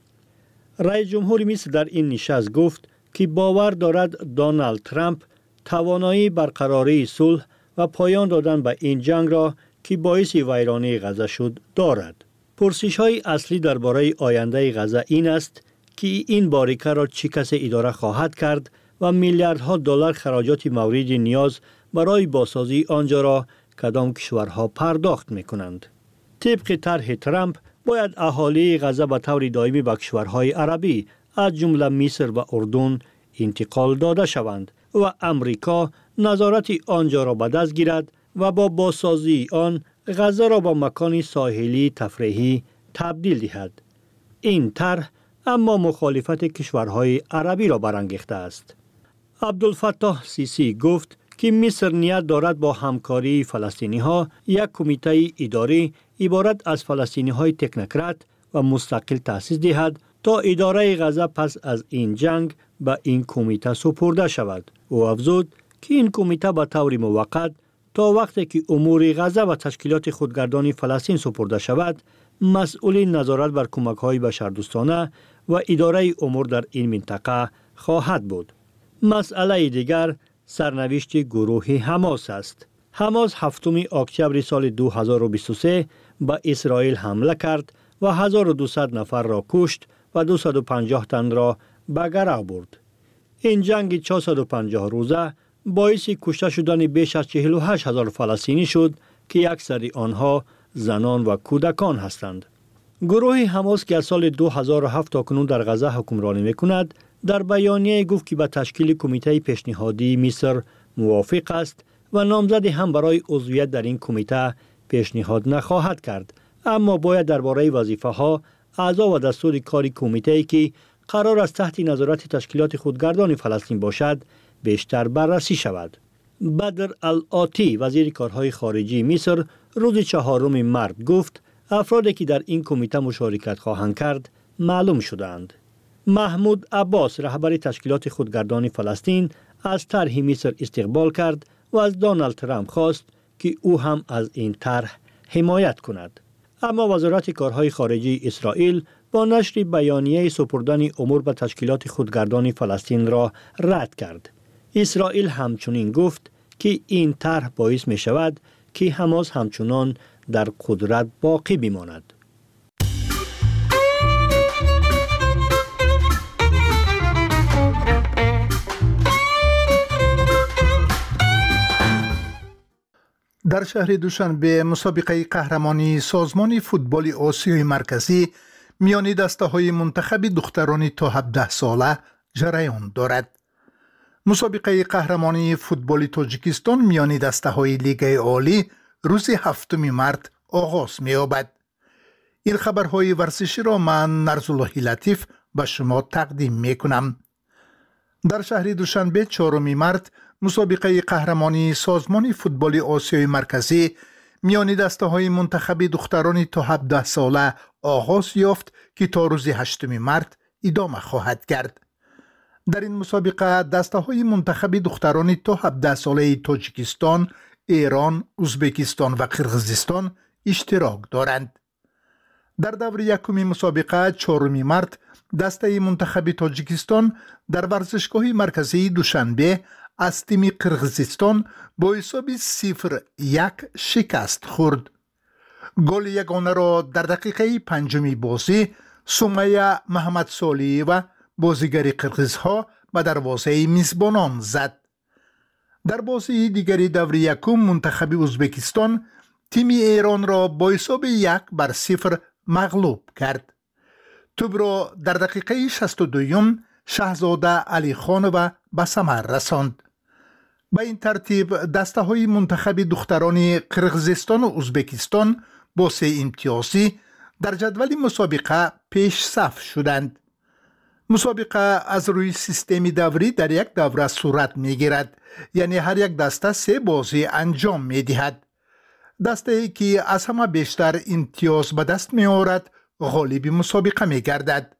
رئیس جمهور مصر در این نشست گفت که باور دارد دونالد ترامپ توانایی برقراری صلح و پایان دادن به این جنگ را که باعث ویرانی غزه شد دارد. پرسش های اصلی درباره آینده غزه این است که این باریکه را چه کسی اداره خواهد کرد و میلیاردها دلار خراجات مورد نیاز برای بازسازی آنجا را کدام کشورها پرداخت میکنند. طبق طرح ترامپ باید اهالی غزه به طور دائمی به کشورهای عربی از جمله مصر و اردن انتقال داده شوند و امریکا نظارت آنجا را به دست گیرد و با بازسازی آن غزه را به مکان ساحلی تفریحی تبدیل دهد. این طرح اما مخالفت کشورهای عربی را برانگیخته است. عبدالفتاح سیسی گفت که مصر نیت دارد با همکاری فلسطینی ها یک کمیته اداری عبارت از فلسطینی های تکنوکرات و مستقل تأسیس دهد تا اداره غزه پس از این جنگ به این کمیته سپرده شود. او افزود که این کمیته به طور موقت تا وقتی که امور غزه و تشکیلات خودگردان فلسطین سپرده شود مسئول نظارت بر کمک‌های بشردوستانه و اداره امور در این منطقه خواهد بود. مسئله دیگر سرنوشت گروه حماس است. حماس هفتم اکتبر سال دو هزار و بیست و سه به اسرائیل حمله کرد و هزار و دویست نفر را کشت و دویست و پنجاه تن را به گروه برد. این جنگ چهارصد و پنجاه روزه باعث کشته شدن بیش از چهل و هشت هزار فلسطینی شد که اکثر آنها زنان و کودکان هستند. گروه حماس که از سال دو هزار و هفت تا کنون در غزه حکمرانی می‌کند، در بیانیه گفت که به تشکیل کمیته پیشنهادی مصر موافق است و نامزد هم برای عضویت در این کمیته پیشنهاد نخواهد کرد، اما باید درباره وظیفه‌ها، اعضا و دستور کاری کمیته‌ای که قرار است تحت نظارت تشکیلات خودگردان فلسطین باشد بیشتر بررسی شود. بدر العاطی وزیر کارهای خارجی مصر روز چهارم مارس گفت افرادی که در این کمیته مشارکت خواهند کرد معلوم شدند. محمود عباس رهبر تشکیلات خودگردان فلسطین از طرح مصر استقبال کرد و از دونالد ترامپ خواست که او هم از این طرح حمایت کند. اما وزارت کارهای خارجی اسرائیل با نشر بیانیه سپردن امور به تشکیلات خودگردان فلسطین را رد کرد. اسرائیل همچنین گفت که این طرح باعث می شود که حماس همچنان در قدرت باقی بماند. در شهر دوشنبه مسابقه قهرمانی سازمان فوتبال آسیای مرکزی میان دسته‌های منتخب دختران تا هفده ساله جریان دارد. مسابقه قهرمانی فوتبال تاجیکستان میان دسته‌های لیگ عالی روز هفتم مارس آغاز می‌یابد. این خبرهای ورزشی را من نرزالله لطیف به شما تقدیم می‌کنم. در شهر دوشنبه چهارم مارس مسابقه قهرمانی سازمان فوتبال آسیای مرکزی میان دسته‌های منتخب دختران تا هفده ساله آغاز یافت که تا روز هشتم مارس ادامه خواهد کرد. در این مسابقه دسته‌های منتخب دختران تا هفده ساله تاجیکستان، ایران، ازبکستان و قرغیزستان اشتراک دارند. در دور یکم مسابقه چهارم مارس دسته منتخب تاجیکستان در ورزشگاه مرکزی دوشنبه از تیم قرغیزستان با حساب صفر یک شکست خورد. گل یگانه را در دقیقه پنجمی بازی سمیه محمد صالحی و بازیگر قرغیزها به دروازه میزبانان زد. در بازی دیگری دور یکم منتخب ازبکستان تیم ایران را با حساب یک بر صفر مغلوب کرد. توپ را در دقیقه شصت و دوم شهزاده علی خان و به ثمر رساند. به این ترتیب دسته های منتخب دختران قرغیزستان و ازبکستان با سه امتیازی در جدول مسابقه پیش صف شدند. مسابقه از روی سیستم دوری در یک دوره صورت می گیرد، یعنی هر یک دسته سه بازی انجام می دهد. دسته ای که از همه بیشتر امتیاز به دست می آورد غالب مسابقه می گردد.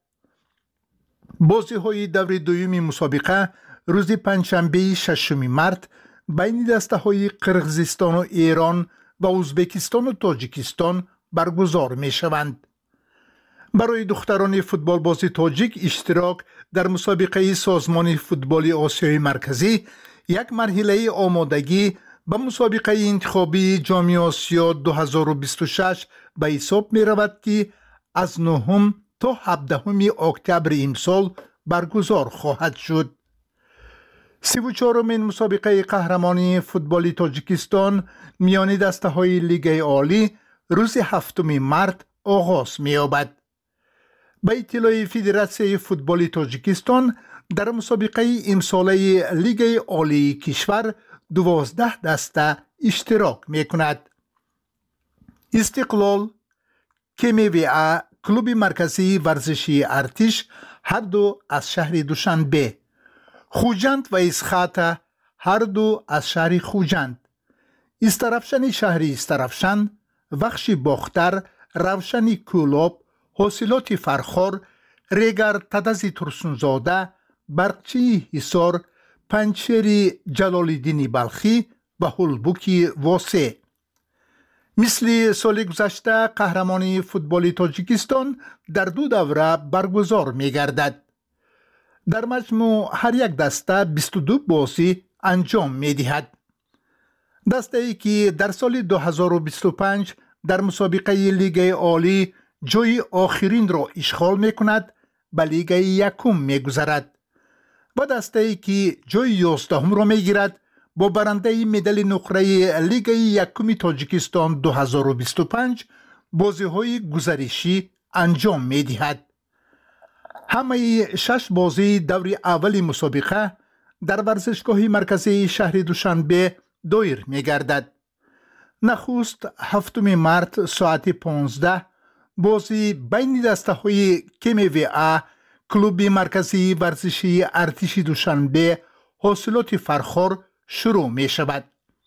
بازی های دور دوم مسابقه روز پنجشنبه ششم مارس بین دسته های قرقیزستان و ایران و ازبکستان و تاجیکستان برگزار می شوند. برای دختران فوتبال بازی تاجیک اشتراک در مسابقه سازمان فوتبال آسیای مرکزی یک مرحله آمادگی به مسابقه انتخابی جام آسیا دو هزار و بیست و شش به حساب می رود که از نهم تا هفدهم اکتبر امسال برگزار خواهد شد. سی و چهارمین مسابقه قهرمانی فوتبال تاجیکستان میان دسته های لیگ عالی روز هفتم مارس آغاز می یابد. به اطلاع فدراسیون فوتبال تاجیکستان در مسابقه امساله لیگ عالی کشور دوازده دسته اشتراک می کند. استقلال، کمیویا، کلوب مرکزی ورزشی ارتش هر دو از شهر دوشنبه، خوجند و اسخاته هر دو از شهر خوجند، استرافشن شهر استرافشن، وخش باختر، روشن کولاب، حاصلات فرخار، ریگر تدزی ترسونزاده، برقچی حصار، پنچری جلالالدین بلخی و هلبوکی واسه. مثل سال گذشته قهرمانی فوتبال تاجیکستان در دو دوره برگزار می گردد. در مجموع هر یک دسته بیست و دو بازی انجام می دهد. دسته ای که در سال دو هزار و بیست و پنج در مسابقه لیگ عالی جای آخرین را اشغال می کند به لیگ یکم می گذرد و دسته ای که جای یازدهم را می گیرد با برنده مدال نقره لیگ یکم تاجیکستان دو هزار و بیست و پنج بازی های گزارشی انجام می دهد. همه شش بازی دور اول مسابقه در ورزشگاه مرکزی شهر دوشنبه دایر می گردد. نخست هفتم مارس ساعت پانزده بازی بین دسته های کمیویا، کلوب مرکزی ورزشی ارتش دوشنبه حاصلات فرخار شروع می شود.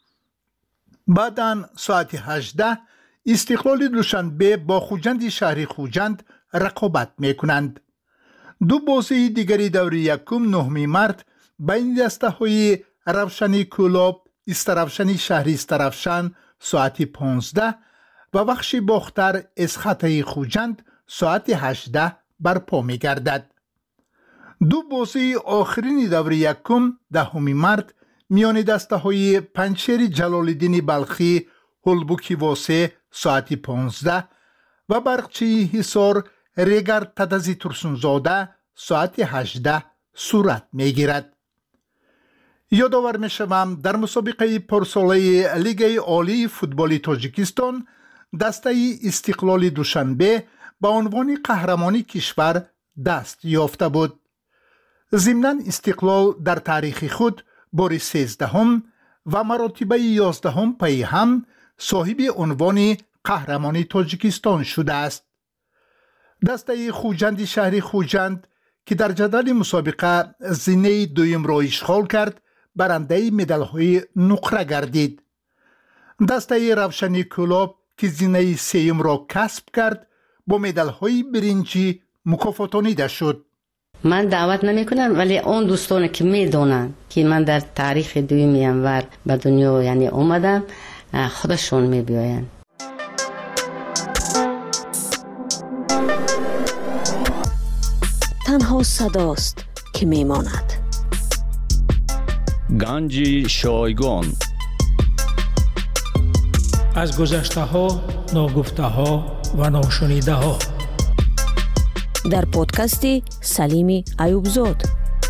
بعداً ساعت هجده استقلال دوشنبه با خوجند شهر خوجند رقابت می کنند. دو بازی دیگری دور یکم نهم مارس بین دسته های روشن کولاب، استرافشن شهر استرافشن ساعت پانزده و وخش باختر اسخاته خوجند ساعت هجده برپا می گردد. دو بازی آخرین دور یکم دهم مارس میان دسته های پنچری جلالالدین بلخی هلبوکی واسه ساعت پانزده و برقچی حصار ریگر تدزی ترسونزاده ساعت هجده صورت می گیرد. یادآور می شوم در مسابقه پرساله لیگ عالی فوتبال تاجیکستان دسته استقلال دوشنبه به عنوان قهرمانی کشور دست یافته بود. ضمناً استقلال در تاریخ خود بار سیزدهم و مراتب یازدهم پی هم صاحب عنوان قهرمانی تاجیکستان شده است. دسته خوجند شهر خوجند که در جدول مسابقه زینه دویم را اشغال کرد برنده مدال های نقره گردید. دسته روشن کولاب که زینه سیم را کسب کرد با مدال های برنجی مکافاتانیده شد. من دعوت نمی کنم، ولی اون دوستانی که می دونن که من در تاریخ دویم ینور به دنیا یعنی اومدم خودشون می بیاین. تنها صداست که می ماند. گنج شایگان از گذشته ها، ناگفته ها و ناشنیده ها در پادکستی سلیمی ایوبزاد.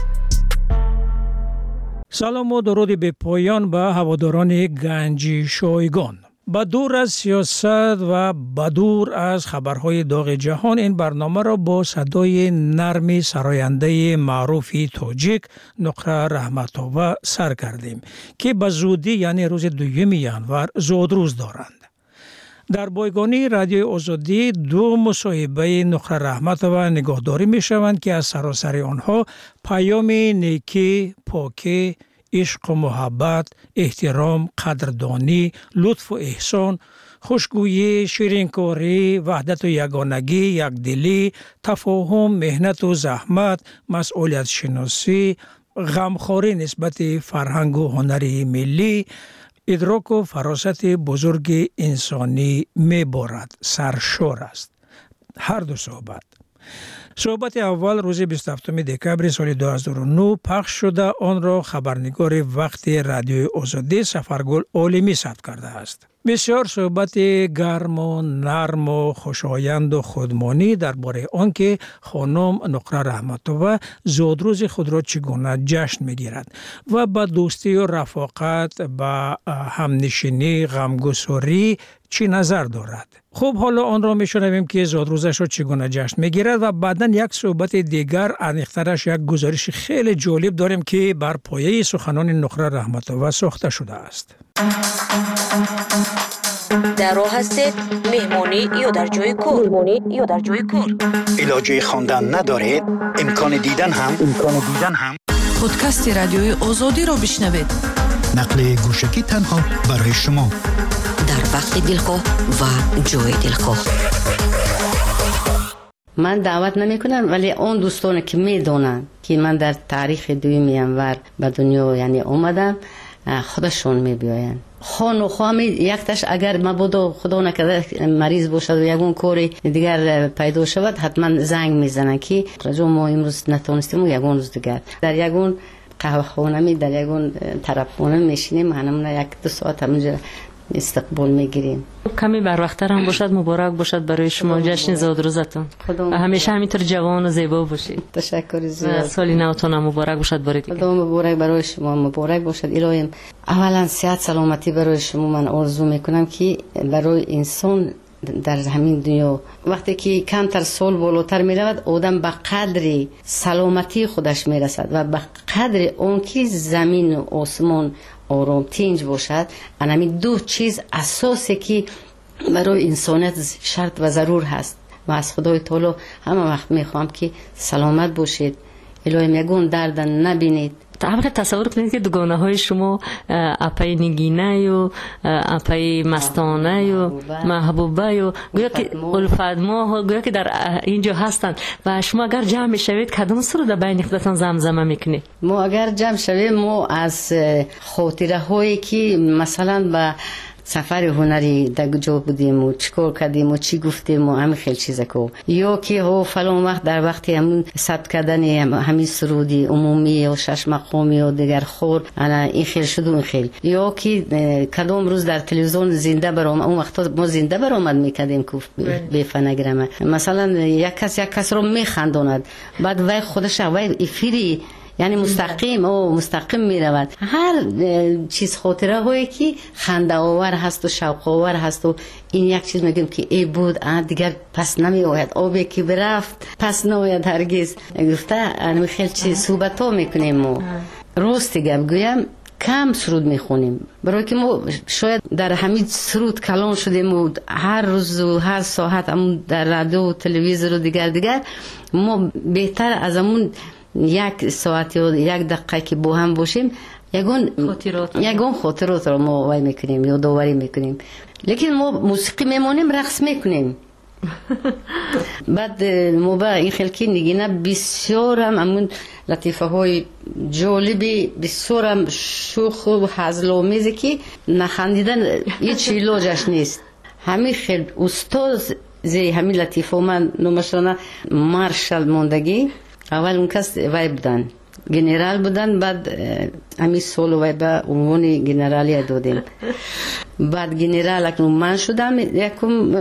سلام و درود به پایان به هواداران گنج شایگان. با دور از سیاست و با دور از خبرهای داغ جهان این برنامه را با صدای نرم سراینده معروف تاجیک نقره رحمت‌آور سر کردیم که به زودی یعنی روز دوم ژانویه زادروز دارند. در بایگانی رادیوی آزادی دو مصاحبه نقره رحمت و نگاهداری می شوند که از سراسر آنها پیام نیکی، پاکی، عشق و محبت، احترام، قدردانی، لطف و احسان، خوشگویی، شیرینکاری، وحدت و یگانگی، یکدلی، تفاهم، مهنت و زحمت، مسئولیت شناسی، غمخواری نسبت فرهنگ و هنری ملی، ادراک و فراست بزرگ انسانی می بارد. سرشار است. هر دو صحبت. صحبت اول روز بیست و هفتم دکبر سال دو هزار و نه پخش شده، آن را خبرنگار وقت رادیوی آزادی سفرگل عالمی ثبت کرده است. بسیار صحبت گرم و نرم و خوشایند و خودمانی درباره آنکه خانم نقره رحمتووا زادروز خود را چگونه جشن میگیرد و با دوستی و رفاقت با همنشینی غمگساری چی نظر دارد. خب حالا آن را میشنویم که زادروزش را چگونه جشن میگیرد و بعداً یک صحبت دیگر عمیق‌ترش یک گزارش خیلی جالب داریم که بر پایه سخنان نقره رحمتووا ساخته شده است. در راه هستید مهمانی یا در جای کار مهمانی یا در جای کار علاجه خواندن ندارید، امکان دیدن هم امکان دیدن هم پادکست رادیوی آزادی را بشنوید. نقل گوشکی تنها برای شما در وقت دلخواه و جای دلخواه. من دعوت نمی کنم، ولی اون دوستان که می دونن که من در تاریخ دوم ینور به دنیا یعنی اومدم خودشون می بیاین. خان و خوامی یک تاش اگر مبادا خدا نکرده مریض باشد و یگون کاری دیگر پیدا شود حتما زنگ میزنن که رجوع ما امروز نتونستیم و یگون روز دیگر در یگون قهوه خانه می در یگون طرف خانه میشینیم، همون یک دو ساعت همونجا استقبال میگیریم. کمی بر وقت‌تر هم باشد مبارک باشد برای شما جشن زادروزتون. همیشه همینطور جوان و زیبا باشید. تشکر زیاد. سالی نوتون هم مبارک باشد برای دیگه. خدا مبارک برای شما، مبارک باشد. الهی اولا صحت سلامتی برای شما من آرزو میکنم که برای انسان در همین دنیا وقتی که کمتر سال بالاتر می رود آدم به قدر سلامتی خودش می رسد و به قدر اون که زمین و آسمان آرام تنج باشد. همین دو چیز اساسی که برای انسانیت شرط و ضرور هست و از خدای تعالی همه وقت می خواهم که سلامت باشید، الهی یگون درد نبینید. طبعا تصور کنید که دوگانه های شما اپای نگینه و اپای مستانه و محبوبه و گویا که الفدما گویا که در اینجا هستند و شما اگر جمع شوید کدام سر در بین خودتان زمزمه میکنید؟ ما اگر جمع شویم ما از خاطره هایی که مثلا با سفر هنری در کجا بودیم و چیکار کردیم و چی گفتیم و همین خیلی چیزا کو یا که ها فلان وقت در وقتی همون ثبت کردن همین سرودی عمومی و شش مقامی و دیگر خور انا این خیلی شد و این خیلی یا که کدام روز در تلویزیون زنده برام اون وقتا ما زنده برآمد میکردیم که به فنگرامه مثلا یک کس یک کس رو میخنداند بعد وای خودش وای افیری یعنی مستقیم او مستقیم می رود. هر چیز خاطره هایی که خنده آور هست و شوق آور هست و این یک چیز میگم که ای بود دیگر پس نمی آید، آبی که برفت پس نمیاد هرگز. گفته انا خیلی چیز صحبت ها میکنیم ما راست گپ گویم کم سرود میخونیم برای که ما شاید در همین سرود کلان شدیم و هر روز و هر ساعت هم در رادیو و تلویزیون و دیگر دیگر ما بهتر از همون یک ساعت یا یک دقیقه که با هم باشیم یگون خاطرات یگون خاطرات رو ما وای میکنیم یا داوری میکنیم. لیکن ما موسیقی میمونیم رقص میکنیم بعد ما با این خلکی نگینه بسیار هم همون لطیفه های جالبی بسیار هم شوخ و هزل‌آمیزی که نخندیدن هیچ علاجش نیست. همین خیلی استاد زی همین لطیفه من نمشانه مارشال موندگی اول اون کس وای بودن گنرال بودن بعد همین سال وای به عنوان گنرالی دادیم بعد گنرال اکنون من شدم یکم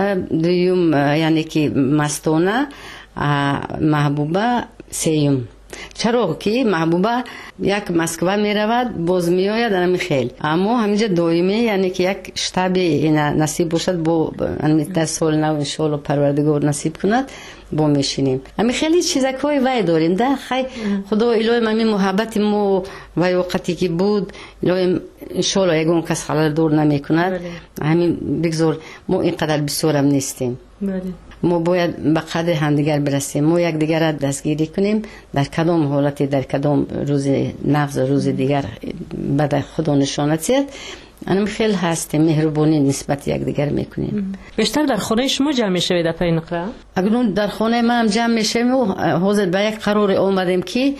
دویم یعنی که مستانه محبوبه سیم چرا که محبوبه یک مسکو می رود باز می آید در خیل، اما همینجا دائمی یعنی که یک شتاب نصیب باشد با در سال نو ان شاء الله پروردگار نصیب کند با میشینیم. همین خیلی چیزای وای داریم ده خی خدا الهی من محبت مو و وقتی که بود الهی ان شاء الله یگون کس خلل دور نمیکند. همین بگذار ما اینقدر بسورم نیستیم. بله. ما باید به قدر همدیگر برسیم، ما یک دیگر را دستگیری کنیم در کدام حالتی در کدام روز نفس روز دیگر بعد خدا نشانت زد. انم خیلی هستیم مهربانی نسبت یک دیگر میکنیم. بیشتر در خانه شما جمع میشوید در پای نقره؟ اگرون در خانه من هم جمع میشیم و حاضر به یک قرار اومدیم که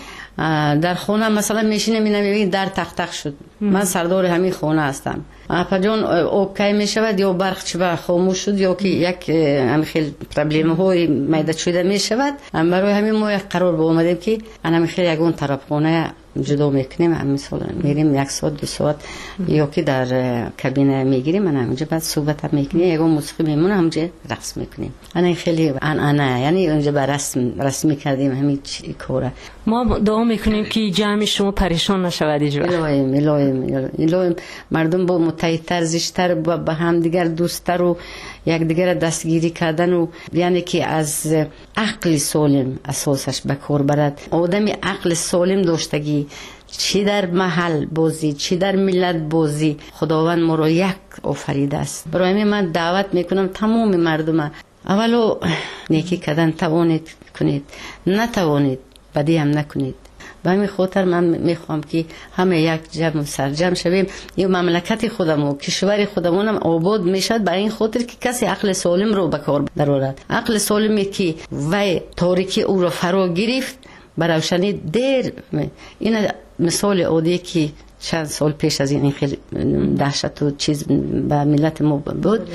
در خانه مثلا میشینیم میبینیم در تق تق شد. من سردار همین خانه هستم. پجان اوکی میشود یا برق چه خاموش شد یا که یک هم خیلی پرابلم های میداد شده میشود. برای همین ما یک قرار با اومدیم که انا خیلی یگون طرف خانه جدا میکنیم. هم مثلا میریم یک ساعت دو ساعت یا که در کابینه میگیریم من همونجا بعد صحبت هم میکنیم یگون موسیقی میمونه همونجا رقص میکنیم. انا خیلی ان انا یعنی اونجا بر رسم رسمی کردیم همین کاره. ما دعا میکنیم که جمع شما پریشان نشود اینجا. الهیم الهیم الهیم مردم با متحدتر زیشتر با هم دیگر دوستتر و یک دیگر دستگیری کردن و یعنی که از عقل سالم اساسش به کار برد. آدمی عقل سالم داشتگی چی در محل بازی چی در ملت بازی خداوند ما را یک آفریده است. برای من دعوت میکنم تمام مردم اولو نیکی کردن توانید کنید، نتوانید بدی هم نکنید. به همین خاطر من میخوام که همه یک جمع سرجم شویم. این مملکت خودمون کشور خودمون هم آباد میشد برای این خاطر که کسی عقل سالم رو به کار درآورد. عقل سالمی که وی تاریکی او رو فرا گرفت برای روشنی دیر. این مثال عادی که چند سال پیش از این خیلی دهشت و چیز به ملت ما بود.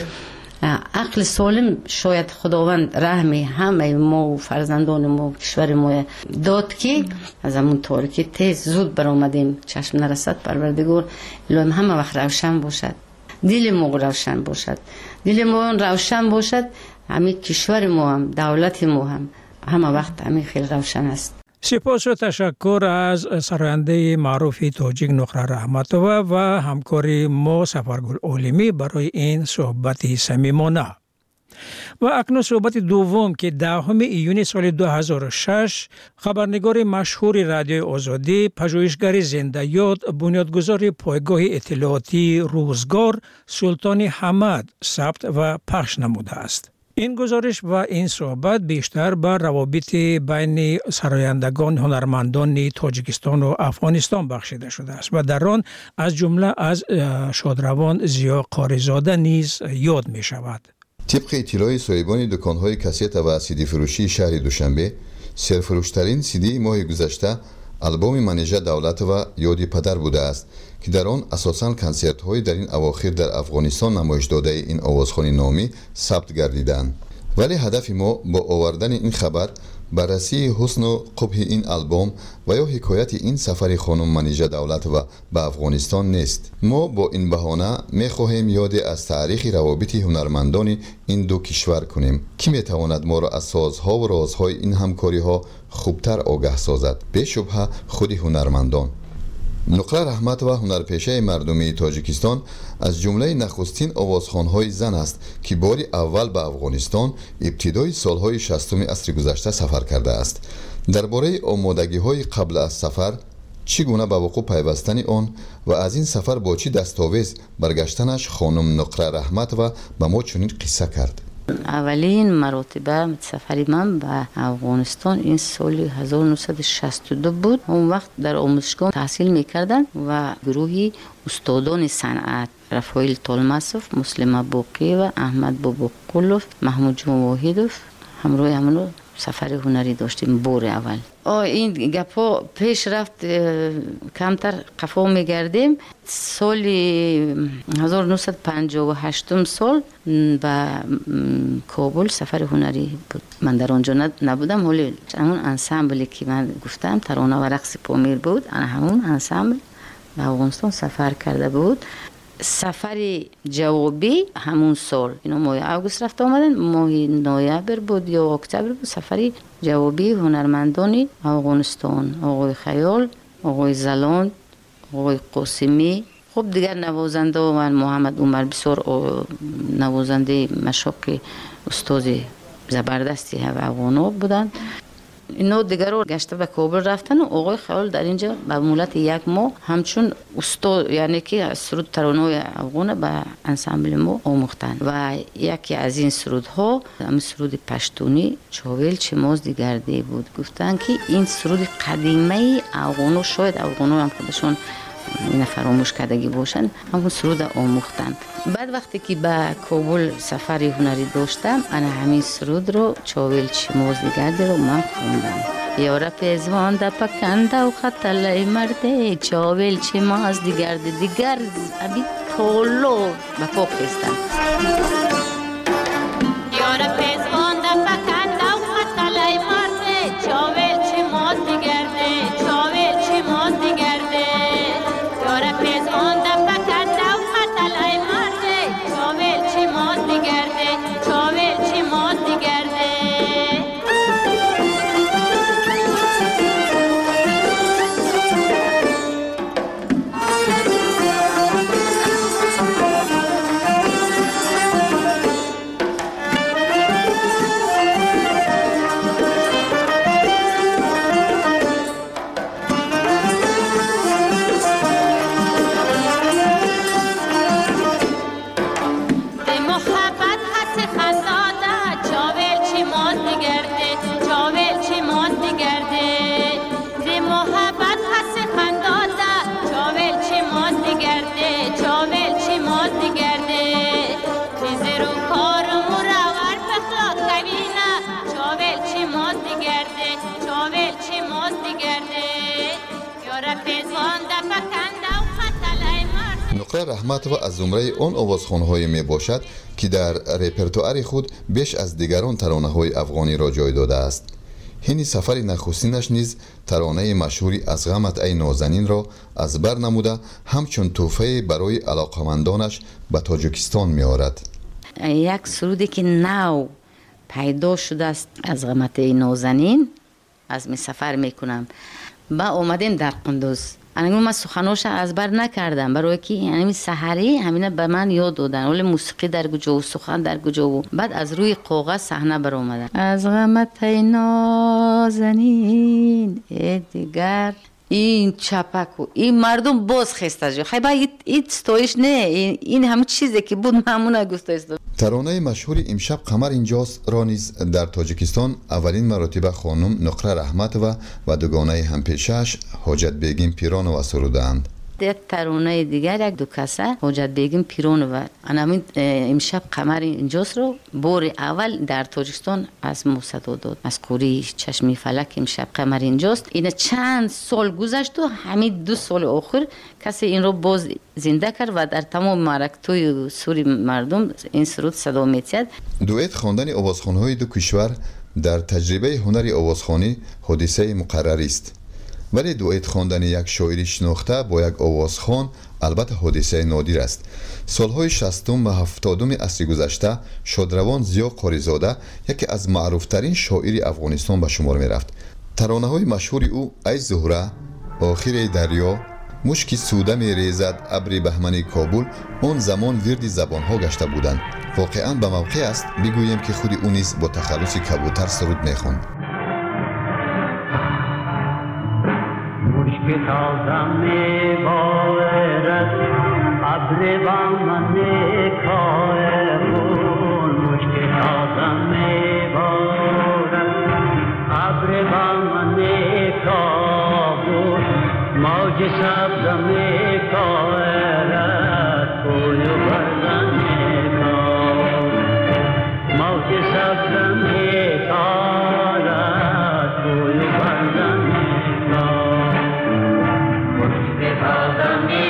عقل سالم شاید خداوند رحمی همه ما و فرزندان ما و کشور ما داد که از همون تاریکی تیز زود برآمدیم. چشم نرسد پروردگار الهی همه وقت روشن باشد، دل ما روشن باشد، دل ما روشن باشد. همین کشور ما هم دولت ما هم همه وقت همین خیلی روشن است. سپاس و تشکر از سراینده معروف تاجیک نقره رحمتوه و همکاری ما سفرگل عالمی برای این صحبت صمیمانه. و اکنون صحبت دوم که دهم ایون سال دو هزار و شش خبرنگار مشهور رادیوی آزادی، پژوهشگر زنده یاد، بنیادگذار پایگاه اطلاعاتی روزگار سلطان حمد ثبت و پخش نموده است. این گزارش و این صحبت بیشتر بر روابط بین سرایندگان هنرمندان تاجیکستان و افغانستان بخشیده شده است و در آن از جمله از شادروان زیا قاریزاده نیز یاد می شود. طبق اطلاع صاحبان دکان‌های کاست و سیدی فروشی شهر دوشنبه، سرفروشترین سیدی ماه گذشته البوم منیژه دولت و یادی پدر بوده است که در آن اساساً کنسرت‌های در این اواخر در افغانستان نمایش داده این آوازخوانی نامی ثبت گردیدند. ولی هدف ما با آوردن این خبر بررسی حسن و قبح این البوم و یا حکایت این سفر خانم منیژه دولت و به افغانستان نیست. ما با این بهانه می خواهیم یاد از تاریخ روابط هنرمندان این دو کشور کنیم که می تواند ما را از سازها و رازهای این همکاری ها خوبتر آگاه سازد. به شبهه خود هنرمندان. نقره رحمت و هنرپیشه مردمی تاجیکستان از جمله نخستین آوازخوان‌های زن است که باری اول به افغانستان ابتدای سالهای شصتم عصر گذشته سفر کرده است. درباره آمادگی‌های قبل از سفر، چگونه به وقوع پیوستن آن و از این سفر با چه دستاویز برگشتنش خانم نقره رحمت و به ما چنین قصه کرد. اولین مرتبه سفری من به افغانستان این سال هزار و نهصد و شصت و دو بود. اون وقت در آموزشگاه تحصیل میکردن و گروهی استادان صنعت رفایل طالماسوف، مسلم بوقی و احمد باباقلوف، محمود جون واحدوف همراه همونو سفر هنری داشتیم بور اول. این گپا پیش رفت کمتر قفا میگردیم. سال هزار و نهصد و پنجاه و هشت سال به کابل سفر هنری بود. من در آنجا نبودم ولی همون انسامبلی که من گفتم ترانه و رقص پامیر بود، انا همون انسامبل به افغانستان سفر کرده بود. سفر جوابی همون سال اینو ماه اوگوست رفت آمدن، ماه نوامبر بود یا اکتبر بود، سفر جوابی هنرمندانی افغانستان، آقای خیال، آقای زلاند، آقای قاسمی، خب دیگر نوازنده و من محمد عمر بسیار نوازنده مشاق استاد زبردستی افغانا بودند. اینا دیگر رو گشته به کابل رفتن و آقای خیال در اینجا به مولت یک ماه همچون استاد یعنی که سرود ترانه افغان به انسامبل ما آموختن و یکی از این سرودها هم سرود پشتونی چاویل چماز دیگرده بود. گفتن که این سرود قدیمه افغانو، شاید افغانو هم خودشون این فراموش کردگی باشن، همون سرود آموختن. بعد وقتی که به کابل سفر هنری داشتم انا همین سرود رو چاویل چماز دیگرده رو من خوندم. یارا پیزوان دا پکنده و خطله مرده چاویل چماز دیگرده دیگر ابی تولو به پاک خستن. یارا پیزوان دا پکنده و خطله مرده چاویل چماز دیگرده چاویل چماز دیگرده یارا پیزوان دا پکنده و خطله مرده چاویل چماز دیگرده چاویل چماز دیگرده. نقره رحمتова از زمره آن آوازخوان‌های می باشد که در رپرتوار خود بیش از دیگران ترانه‌های افغانی را جای داده است. هین سفر نخستینش نیز ترانه مشهوری از غمت ای نازنین را از بر نموده همچون تحفه برای علاقمندانش به تاجیکستان می آورد. یک سرودی که نو پیدا شده است از غمت ای نازنین از می سفر می کنم با اومدیم در قندوز. انا من سخنوش از بر نکردم برای که یعنی سحری همینا به من یاد دادن ولی موسیقی در کجا و سخن در کجا و بعد از روی کاغذ صحنه بر اومدن. از غمت نازنین دیگر این چپک و این مردم باز خسته جو خیلی باید این ستایش نه این همه چیزی که بود همونه گفته است. ترانه مشهور امشب قمر اینجاست را نیز در تاجیکستان اولین مرتبه خانم نقره رحمتова و دوگانه همپیشش حاجت بیگم پیرانова سرودند. یک ترانه دیگر یک دو کسه حاجت بیگم پیرانova انا امشب قمر اینجاست رو بار اول در تاجیکستان از موسیقی داد از کوری چشمی فلک امشب قمر اینجاست. این چند سال گذشت و همین دو سال آخر کسی این رو باز زنده کرد و در تمام مرکتوی سوری مردم این سرود صدا می‌تید. دوئت خواندن آوازخوان‌های دو کشور در تجربه هنری آوازخوانی حادثه مقرری است. ولی دوئت خواندن یک شاعری شناخته با یک آوازخوان البته حادثه نادر است. سالهای شصتم و هفتادم عصر گذشته شادروان زیا قاریزاده یکی از معروفترین شاعری افغانستان به شمار می رفت. ترانه‌های مشهور او ای زهره، آخر دریا، مشکی سوده می ریزد ابر بهمن کابل آن زمان ورد زبانها گشته بودند. واقعا به موقع است بگویم که خود او نیز با تخلص کبوتر سرود می خواند. مشک تازه می بارد ابر بهمن کابل مشک تازه می بارد ابر بهمن کابل موج سبز می کارد کوی بردن می کارد موج سبز می کارد کوی بردن می کارد مشک تازه می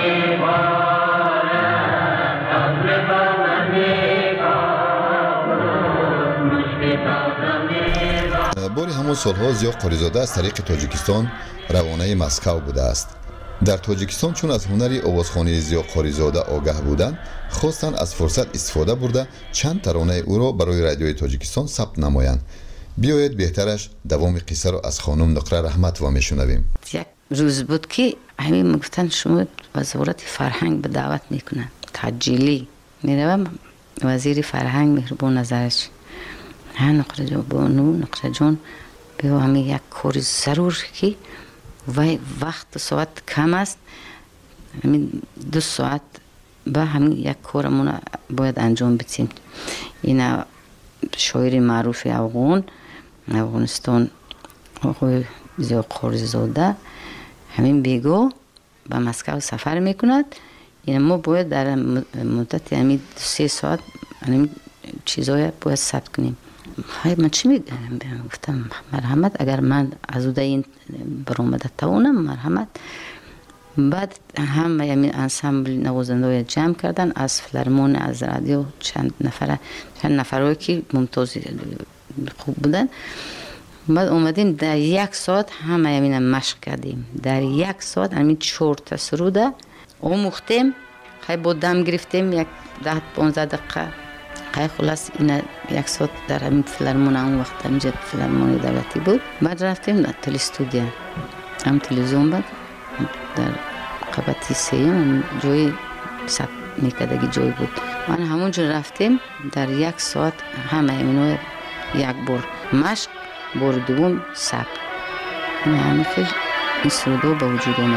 بارد ابر بهمن کابل مشک تازه می باری همون سالها زیا قاریزاده از طریق تاجیکستان روانه مسکو بوده است. در تاجیکستان چون از هنری آوازخوانی زیا قاریزاده آگاه بودند خواستند از فرصت استفاده برده چند ترانه او را برای رادیوی تاجیکستان ثبت نمایند. بیایید بهترش دوام قصه را از خانم نقره رحمتова میشنویم. یک روز بود که همین میگفتن شما وزارت فرهنگ به دعوت میکنن تجیلی میروم وزیر فرهنگ مهربان نظرش ها نقره جان بانو نقره جان بیا همین یک کاری ضرور که و وقت ساعت کم است همین دو ساعت با همین یک کارمون باید انجام بدیم. این شاعر معروف افغان افغانستان آقای زیا قاریزاده همین بیگو به مسکو سفر میکند. این ما باید در مدت همین سه ساعت همین چیزای باید ثبت کنیم. های من چی میگم؟ گفتم مرحمت اگر من از اوده این برآمده توانم مرحمت. بعد هم همین انسامبل نوازنده جمع کردن از فیلارمون از رادیو چند نفر چند نفرایی که ممتاز خوب بودن. بعد اومدیم در یک ساعت همه همین مشق کردیم. در یک ساعت همین چهار تا سروده آموختیم. خیلی با دم گرفتیم یک ده پانزده دقیقه. خیلی خلاص این یک ساعت در همین فیلارمون اون وقت همینجا فیلارمون دولتی بود. بعد رفتیم در تل استودیو هم تلویزیون بود در قبطی سیم جای ثبت میکردگی جای بود. من همونجا رفتیم در یک ساعت همه همینو یک بار مشق بار دوم ثبت. این همین خیلی این سرودو به وجود آمد.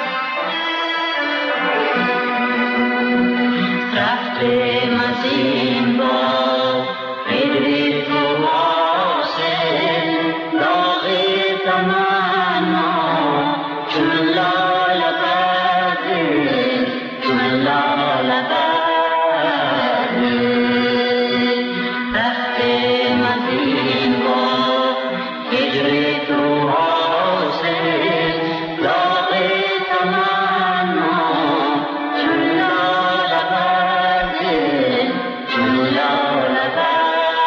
رفتیم از این با ایدی تو واسه داغ تمنا چون لال بردی چون لال بردی رفتیم از این با ایدی تو واسه داغ تمنا چون لال بردی چون لال بردی.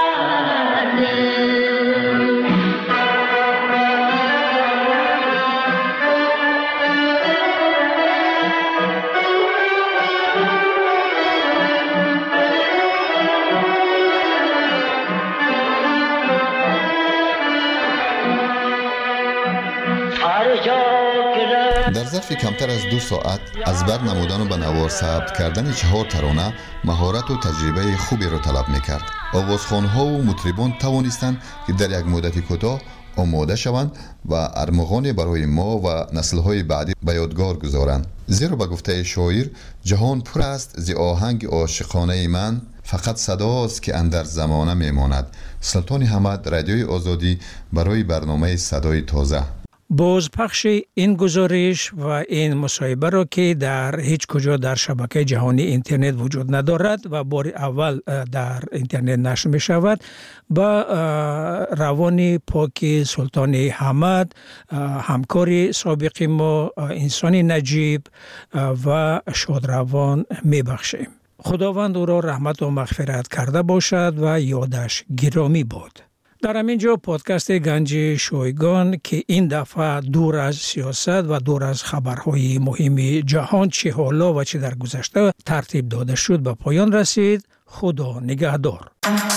در ظرف کمتر از دو ساعت از بر نمودن و به نوار ثبت کردن چهار ترانه مهارت و تجربه خوبی را طلب میکرد. آوازخوانها و مطربان توانستند که در یک مدت کوتاه آماده شوند و ارمغان برای ما و نسل‌های بعدی به یادگار گذارند. زیرا به گفته شاعر جهان پر است ز آهنگ عاشقانه من فقط صداست که اندر زمانه میماند. سلطان حمد، رادیوی آزادی برای برنامه صدای تازه. بازپخش این گزارش و این مصاحبه را که در هیچ کجا در شبکه جهانی اینترنت وجود ندارد و بار اول در اینترنت نشر می شود با روان پاک سلطان حمد، همکار سابق ما، انسان نجیب و شادروان می بخشیم. خداوند او را رحمت و مغفرت کرده باشد و یادش گرامی باد. در همینجا پادکست گنج شایگان که این دفعه دور از سیاست و دور از خبرهای مهم جهان چه حالا و چه در گذشته ترتیب داده شد به پایان رسید. خدا نگهدار.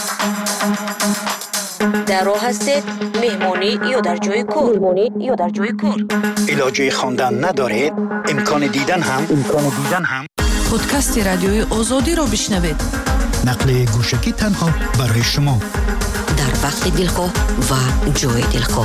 در راه هستید مهمانی یا در جای کار مهمانی یا در جای کار علاجه خواندن ندارید امکان دیدن هم امکان دیدن هم پادکست رادیوی آزادی رو بشنوید. نقل گوشکی تنها برای شما در وقت دلخواه و جای دلخواه.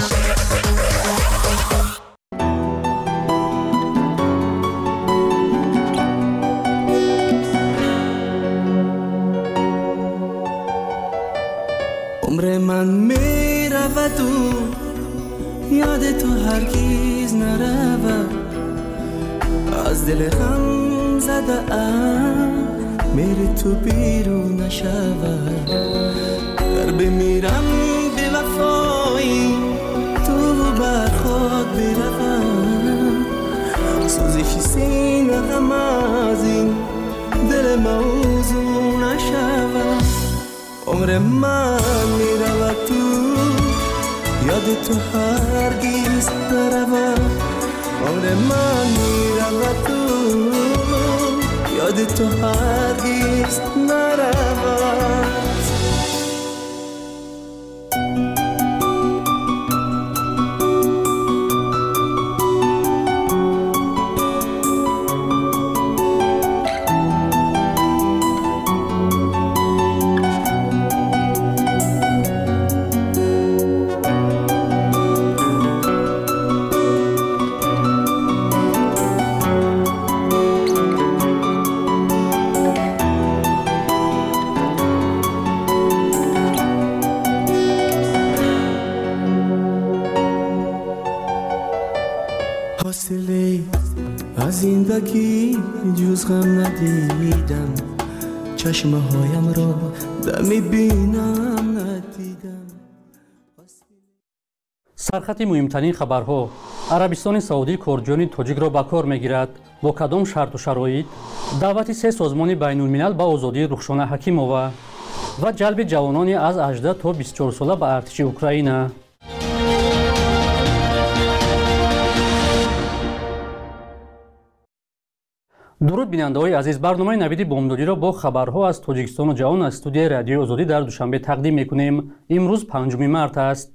عمر من می رود و یاد تو هرگیز نرود. از دل غم زده ام میری تو بیرون نشود. در بمیرم به وفایی تو بر خود بروم. سوزش سینه غم از این دل موضوع نشود. عمر من میرود تو یاد تو هرگیز نرود. آن من میرود تو یاد تو هرگز نرود از زندگی جز غم ندیدم چشمه هایم را دمی بینم ندیدم. سرخط مهمترین خبرها: عربستان سعودی کردجویان توجیک را به کار میگیرد. با کدام شرط و شرایط؟ دعوت سه سازمان بین الملل به آزادی رخشانه حکیمووا و جلب جوانان از هجده تا بیست و چهار ساله به ارتش اوکراین. дуруд бинандаҳои азиз, барномаи навиди бомдодиро бо хабарҳо аз тоҷикистону ҷаҳон аз студияи радиои озодӣ дар душанбе тақдим мекунем. имрӯз панҷуми март аст.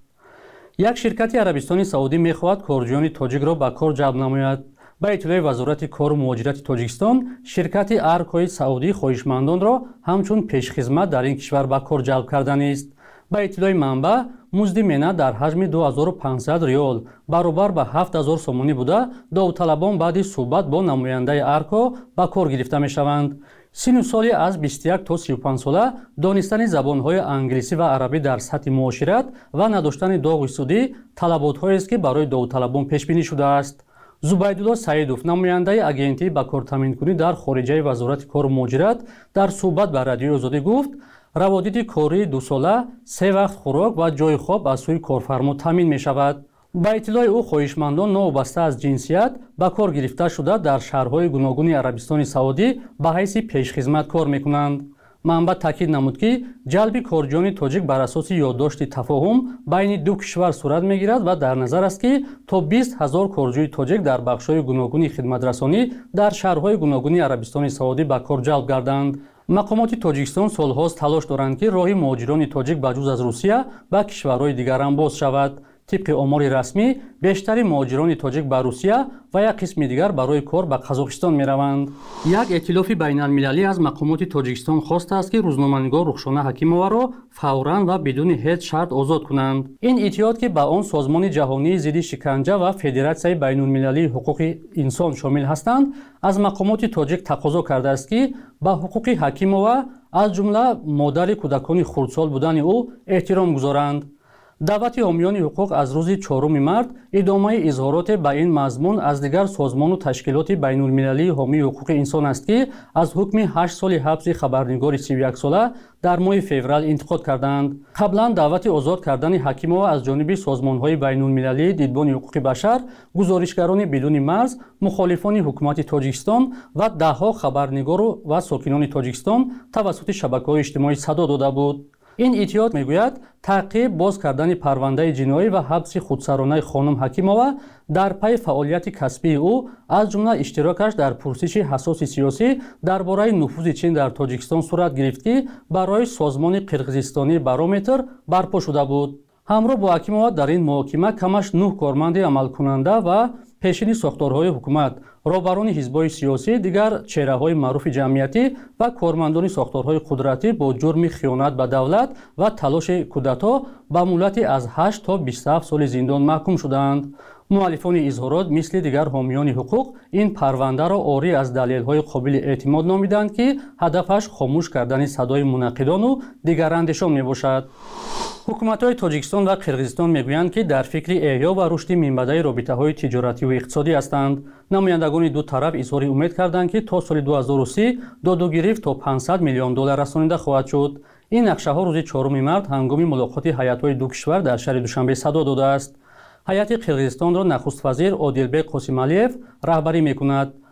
як ширкати арабистони саудӣ мехоҳад корҷиёни тоҷикро ба кор ҷалб намояд. ба иттилои вазорати кору муҳоҷирати тоҷикистон, ширкати аркои саудӣ хоҳишмандонро ҳамчун пешхизмат дар ин кишвар ба кор ҷалб карданист. ба иттилои манбаъ, музди мена дар ҳаҷми ду ҳазору панҷсад риёл баробар ба ҳафт ҳазор сомонӣ буда, довталабон баъди суҳбат бо намояндаи арко ба кор гирифта мешаванд. сину соли аз бисту як то сию панҷ сола, донистани забонҳои англисӣ ва арабӣ дар сатҳи муошират ва надоштани доғи судӣ талаботҳоест, ки барои довталабон пешбинӣ шудааст. зубайдулло саидов, намояндаи агентии ба кортаминкунӣ дар хориҷаи вазорати кору муҳоҷират, дар суҳбат ба радиои озодӣ гуфт: раводиди кории дусола, се вақт хӯрок ва ҷойи хоб аз сӯи корфармо таъмин мешавад. ба иттилои ӯ, хоҳишмандон новобаста аз ҷинсият ба кор гирифта шуда дар шаҳрҳои гуногуни арабистони саудӣ ба ҳайси пешхизмат кор мекунанд. манбаъ таъкид намуд, ки ҷалби корҷиёни тоҷик бар асоси ёддошти тафоҳум байни ду кишвар сурат мегирад ва дар назар аст, ки то бист ҳазор корҷӯи тоҷик дар бахшҳои гуногуни хидматрасонӣ дар шаҳрҳои гуногуни арабистони саудӣ ба кор ҷалб гарданд. мақомоти тоҷикистон солҳост талош доранд, ки роҳи муҳоҷирони тоҷик ба ҷуз аз русия ба кишварҳои дигарам боз шавад. тибқи омори расмӣ, бештари муҳоҷирони тоҷик ба русия ва як қисми дигар барои кор ба қазоқистон мераванд. як эътилофи байналмилалӣ аз мақомоти тоҷикистон хостааст, ки рӯзноманигор рухшона ҳакимоваро фавран ва бидуни ҳеҷ шарт озод кунанд. ин иттиҳод, ки ба он созмони ҷаҳонии зидди шиканҷа ва федератсияи байнулмилалии ҳуқуқи инсон шомил ҳастанд, аз мақомоти тоҷик тақозо кардааст, ки ба ҳуқуқи ҳакимова, аз ҷумла модари кӯдакони хурдсол будани ӯ, эҳтиром гузоранд. даъвати ҳомиёни ҳуқуқ аз рӯзи чоруми март идомаи изҳороте ба ин мазмун аз дигар созмону ташкилоти байнулмилалии ҳомии ҳуқуқи инсон аст, ки аз ҳукми ҳашт соли ҳабси хабарнигори сию яксола дар моҳи феврал интиқод карданд. қаблан даъвати озод кардани ҳакимова аз ҷониби созмонҳои байнулмилалии дидбони ҳуқуқи башар, гузоришгарони бидуни марз, мухолифони ҳукумати тоҷикистон ва даҳҳо хабарнигору ва сокинони тоҷикистон тавассути шабакаҳои иҷтимоӣ садо дода буд. ин иттиҳод мегӯяд, таъқиб, боз кардани парвандаи ҷиноӣ ва ҳабси худсаронаи хонум ҳакимова дар пай фаъолияти касбии ӯ, аз ҷумла иштирокаш дар пурсиши ҳасоси сиёсӣ дар бораи нуфузи чин дар тоҷикистон сурат гирифт, ки барои созмони қирғизистонии барометр барпо шуда буд. ҳамроҳ бо ҳакимова дар ин муҳокима камаш нӯҳ корманди амалкунанда ва пешини сохторҳои ҳукумат, роҳбарони ҳизбҳои сиёсӣ, дигар чеҳраҳои маъруфи ҷамъиятӣ ва кормандони сохторҳои қудратӣ бо ҷурми хиёнат ба давлат ва талоши кӯдато ба муҳлати аз ҳашт то бисту ҳафт соли зиндон маҳкум шуданд. муаллифони изҳорот мисли дигар ҳомиёни ҳуқуқ ин парвандаро орӣ аз далелҳои қобили эътимод номиданд, ки ҳадафаш хомӯш кардани садои мунаққидону дигарандешон мебошад. ҳукуматҳои тоҷикистон ва қирғизистон мегӯянд, ки дар фикри эҳё ва рушди минбаъдаи робитаҳои тиҷоративу иқтисодӣ ҳастанд. намояндагони ду тараф изҳори умед карданд, ки то соли ду ҳазору си додугирифт то панҷсад миллион доллар расонида хоҳад шуд. ин нақшаҳо рӯзи чоруми март ҳангоми мулоқоти ҳайатҳои ду кишвар дар шаҳри душанбе садо додааст. ҳайати қирғизистонро нахуст вазир Одилбек Қосималиев раҳбарӣ мекунад.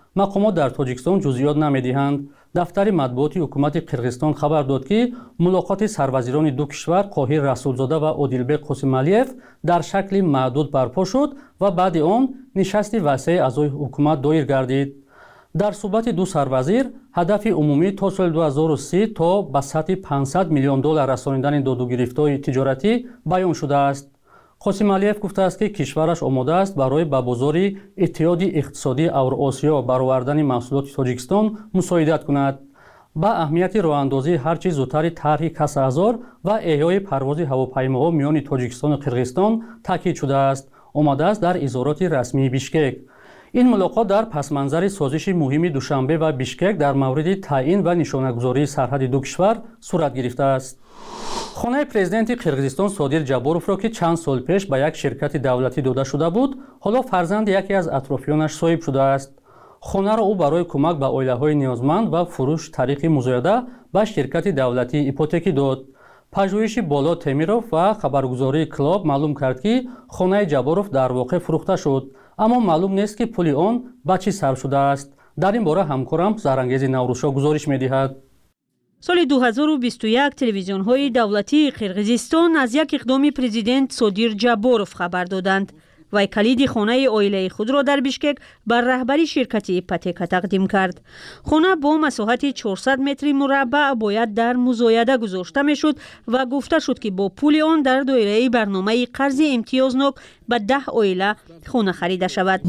мақомот дар тоҷикистон ҷузъиёт намедиҳанд. дафтари матбуоти ҳукумати қирғизистон хабар дод ки мулоқоти сарвазирони ду кишвар Қоҳир Расулзода ва Одилбек Қосималиев дар шакли маҳдуд барпо шуд ва баъди он нишасти васеъ аъзои ҳукумат доир гардид. дар суҳбати ду сарвазир ҳадафи умумӣ то соли ду ҳазору си то ба сатҳи панҷсад миллион доллар расонидани додугирифтҳои тиҷоратӣ баён шудааст. Қосималиев гуфтааст ки кишвараш омодааст барои ба бозори иттиҳоди иқтисодии Авроосиё баровардани маҳсулоти Тоҷикистон мусоидат кунад. ба аҳамияти роҳандозии ҳарчи зудтари тарҳи Касаҳзор ва эҳёи парвози ҳавопаймоҳо миёни Тоҷикистону Қирғизистон таъкид шудааст, омадааст дар изҳороти расмии Бишкек. ин мулоқот дар пасманзари созиши муҳими Душанбе ва Бишкек дар мавриди таъин ва нишонагузории сарҳади ду кишвар сурат гирифтааст. хонаи президенти Қирғизистон Содир Ҷаборовро ки чанд сол пеш ба як ширкати давлатӣ дода шуда буд, ҳоло фарзанди яке аз атрофиёнаш соҳиб шудааст. хонаро ӯ барои кӯмак ба оилаҳои ниёзманд ва фурӯш тариқи музояда ба ширкати давлатии ипотекӣ дод. пажӯҳиши Боло Темиров ва хабаргузории Клоб маълум кард ки хонаи Ҷаборов дар воқеъ фурӯхта шуд, аммо маълум нест ки пули он ба чӣ сарф шудааст. дар ин бора ҳамкорам Зарангези Наврӯзшо гузориш медиҳад. соли ду ҳазору бисту як телевизионҳои давлатии Қирғизистон аз як иқдоми президент Содир Ҷаборов хабар доданд. вай калиди хонаи оилаи худро дар Бишкек ба раҳбари ширкати ипотека тақдим кард. хона бо масоҳати чорсад метри мураббаъ бояд дар музояда гузошта мешуд ва гуфта шуд ки бо пули он дар доираи барномаи қарзи имтиёзнок ба даҳ оила хона харида шавад.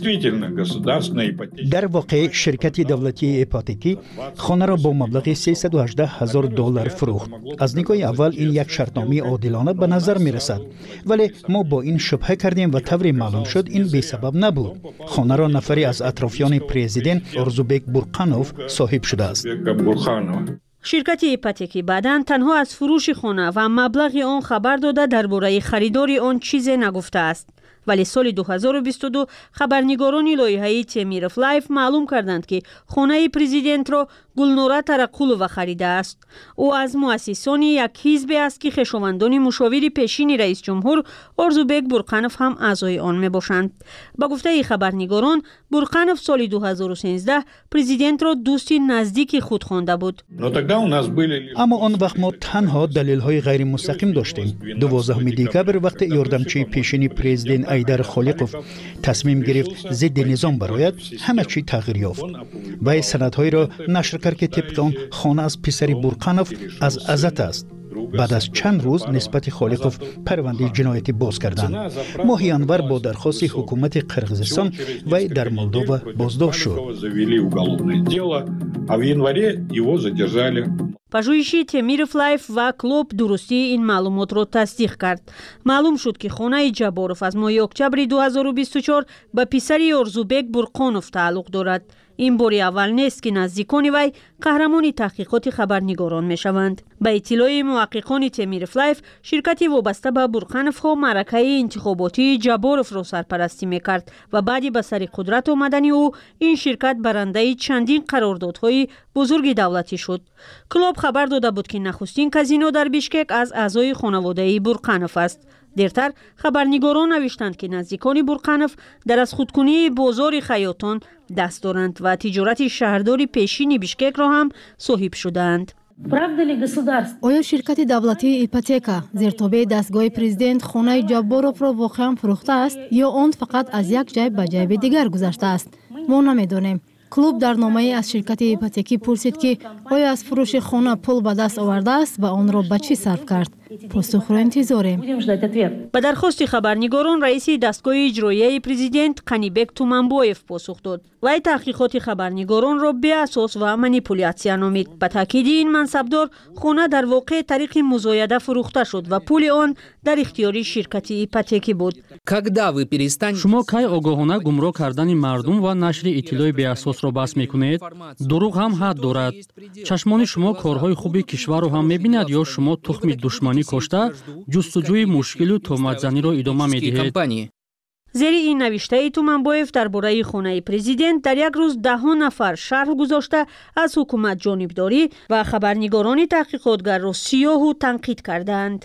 дар воқеъ ширкати давлатии ипотекӣ хонаро бо маблағи сесаду ҳаждаҳ ҳазор доллар фурӯхт. аз нигоҳи аввал ин як шартномаи одилона ба назар мерасад, вале мо бо ин шубҳа кардем ва тавре маълум шуд ин бесабаб набуд. хонаро нафаре аз атрофиёни президент Орзубек Бурқанов соҳиб шудааст. ширкати ипотекӣ баъдан танҳо аз фурӯши хона ва маблағи он хабар дода дар бораи харидори он чизе нагуфтааст. вале соли ду ҳазору бисту ду хабарнигорони лоиҳаи Темиров Лайф маълум карданд ки хонаи президентро Гулнора Тараққулова харидааст. ӯ аз муассисони як ҳизбе аст ки хешовандони мушовири пешини раисҷумҳур Орзубек Бурқанов ҳам аъзои он мебошанд. ба гуфтаи хабарнигорон, Бурқанов соли ду ҳазору сенздаҳ президентро дӯсти наздики худ хонда буд. аммо он вақт мо танҳо далелҳои ғайримустақим доштем. дувоздаҳуми декабр вақте ёрдамчии пешини президент Айдар Холиқов тасмим гирифт зидди низом барояд, ҳама чӣ тағйир ёфт. вай санадҳоеро нашр кард ки тибқи он хона аз писари Бурқанов аз азат аст. баъд аз чанд рӯз нисбати Холиқов парвандаи ҷиноятӣ боз карданд. моҳи январ бо дархости ҳукумати Қирғизистон вай дар Молдова боздошт шуд. пажӯҳиши Темиров Лайф ва Клоб дурустии ин маълумотро тасдиқ кард. маълум шуд ки хонаи Ҷаборов аз моҳи октябри ду ҳазору бисту чор ба писари Орзубек Бурқонов тааллуқ дорад. ин бори аввал нест ки наздикони вай қаҳрамони таҳқиқоти хабарнигорон мешаванд. ба иттилои муҳаққиқони Темиров Лайф, ширкати вобаста ба Бурқановҳо маъракаи интихоботии Ҷаборовро сарпарастӣ мекард ва баъди ба сари қудрат омадани ӯ ин ширкат барандаи чандин қарордодҳои бузурги давлатӣ шуд. Клоб хабар дода буд ки нахустин казино дар Бишкек аз аъзои хонаводаи Бурқанов аст. дертар хабарнигорон навиштанд ки наздикони Бурқанов дар аз худкунии бозори Хаётон даст доранд ва тиҷорати шаҳрдори пешини Бишкекро ҳам соҳиб шудаанд. оё ширкати давлатии ипотека зертобаи дастгоҳи президент хонаи Ҷабборовро воқеан фурӯхтааст ё он фақат аз як ҷайб ба ҷайби дигар гузаштааст? мо намедонем. клуб дар номае аз ширкати ипотекӣ пурсид ки оё аз фурӯши хона пул ба даст овардааст ва онро ба чӣ сарф кард? посухро интизорем. ба дархости хабарнигорон раиси дастгоҳи иҷроияи президент Қанибек Туманбоев посух дод. вай таҳқиқоти хабарнигоронро беасос ва манипулятсия номид. ба таъкиди ин мансабдор, хона дар воқеъ тариқи музояда фурӯхта шуд ва пули он дар ихтиёри ширкати ипотекӣ буд. шумо кай огоҳона гумроҳ кардани мардум ва нашри иттилои беасосро баҳс мекунед? дурӯғ ҳам ҳад дорад. чашмони шумо корҳои хуби кишварро ҳам мебинад ё шумо тухми душманӣ кошта ҷустуҷӯи мушкилу тӯҳматзаниро идома медиҳед? зери ин навиштаи Туманбоев дар бораи хонаи президент дар як рӯз даҳҳо нафар шарҳ гузошта аз ҳукумат ҷонибдорӣ ва хабарнигорони таҳқиқотгарро сиёҳу танқид карданд.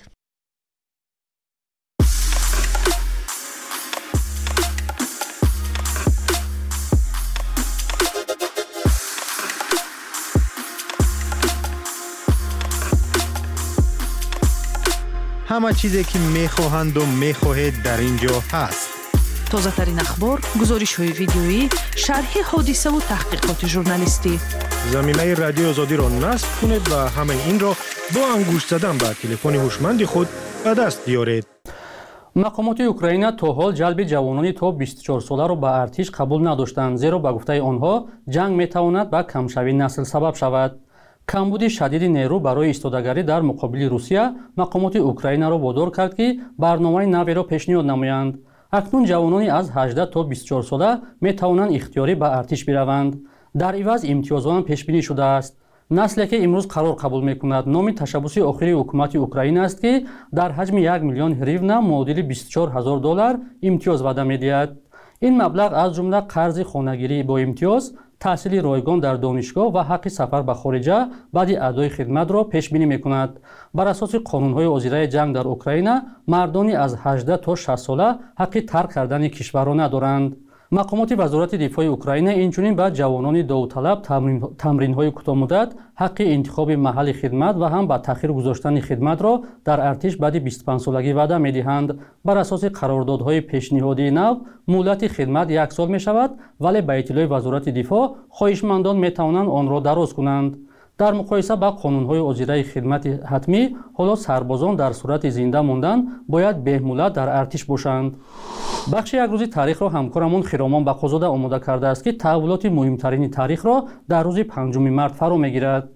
همه چیزی که میخواهند و میخواهید در اینجا هست. تازه ترین اخبار، گزارش های ویدیویی، شرح حادثه و تحقیقات ژورنالیستی. زمینه رادیو آزادی را نصب کنید و همین این را با انگشت زدن به تلفن هوشمند خود به دست بیارید. مقامات اوکراین تا حال جلب جوانان تا بیست و چهار ساله را به ارتش قبول نداشتند، زیرا به گفته آنها جنگ میتواند به کمشوی نسل سبب شود. کمبود شدید نیرو برای ایستادگی در مقابل روسیه مقامات اوکراین را وادار کرد که برنامه نوی را پیشنهاد نمایند. اکنون جوانانی از هجده تا بیست و چهار ساله میتوانند اختیاری به ارتش بروند. در عوض امتیازات پیش بینی شده است. نسلی که امروز قرار قبول میکند نام تشبث آخری حکومت اوکراین است که در حجم یک میلیون هریونا معادل بیست و چهار هزار دلار امتیاز وعده میدهد. این مبلغ از جمله قرض خانگیری با امتیاز، تحصیل رایگان در دانشگاه و حق سفر به خارج بعد ادای خدمت را پیش بینی میکند. بر اساس قانون‌های وزرای جنگ در اوکراین مردانی از هجده تا شصت ساله حق ترک کردن کشور را ندارند. مقامات وزارت دفاع اوکراین اینچنین به جوانان داوطلب تمرین‌های کوتاه‌مدت، حق انتخاب محل خدمت و هم به تأخیر گذاشتن خدمت را در ارتش بعد بیست و پنج سالگی وعده می‌دهند. بر اساس قراردادهای پیشنهادی نو مهلت خدمت یک سال می‌شود، ولی به اطلاع وزارت دفاع خواهشمندان می‌توانند آن را دراز کنند. در مقایسه با قانون‌های اجرای خدمت حتمی، حالا سربازان در صورت زنده ماندن باید به مهلت در ارتش باشند. بخش یک روزی تاریخ را همکارمون خرامان بقازاده آماده کرده است که تحولات مهمترین تاریخ را در روز پنجم مارس فرا میگیرد.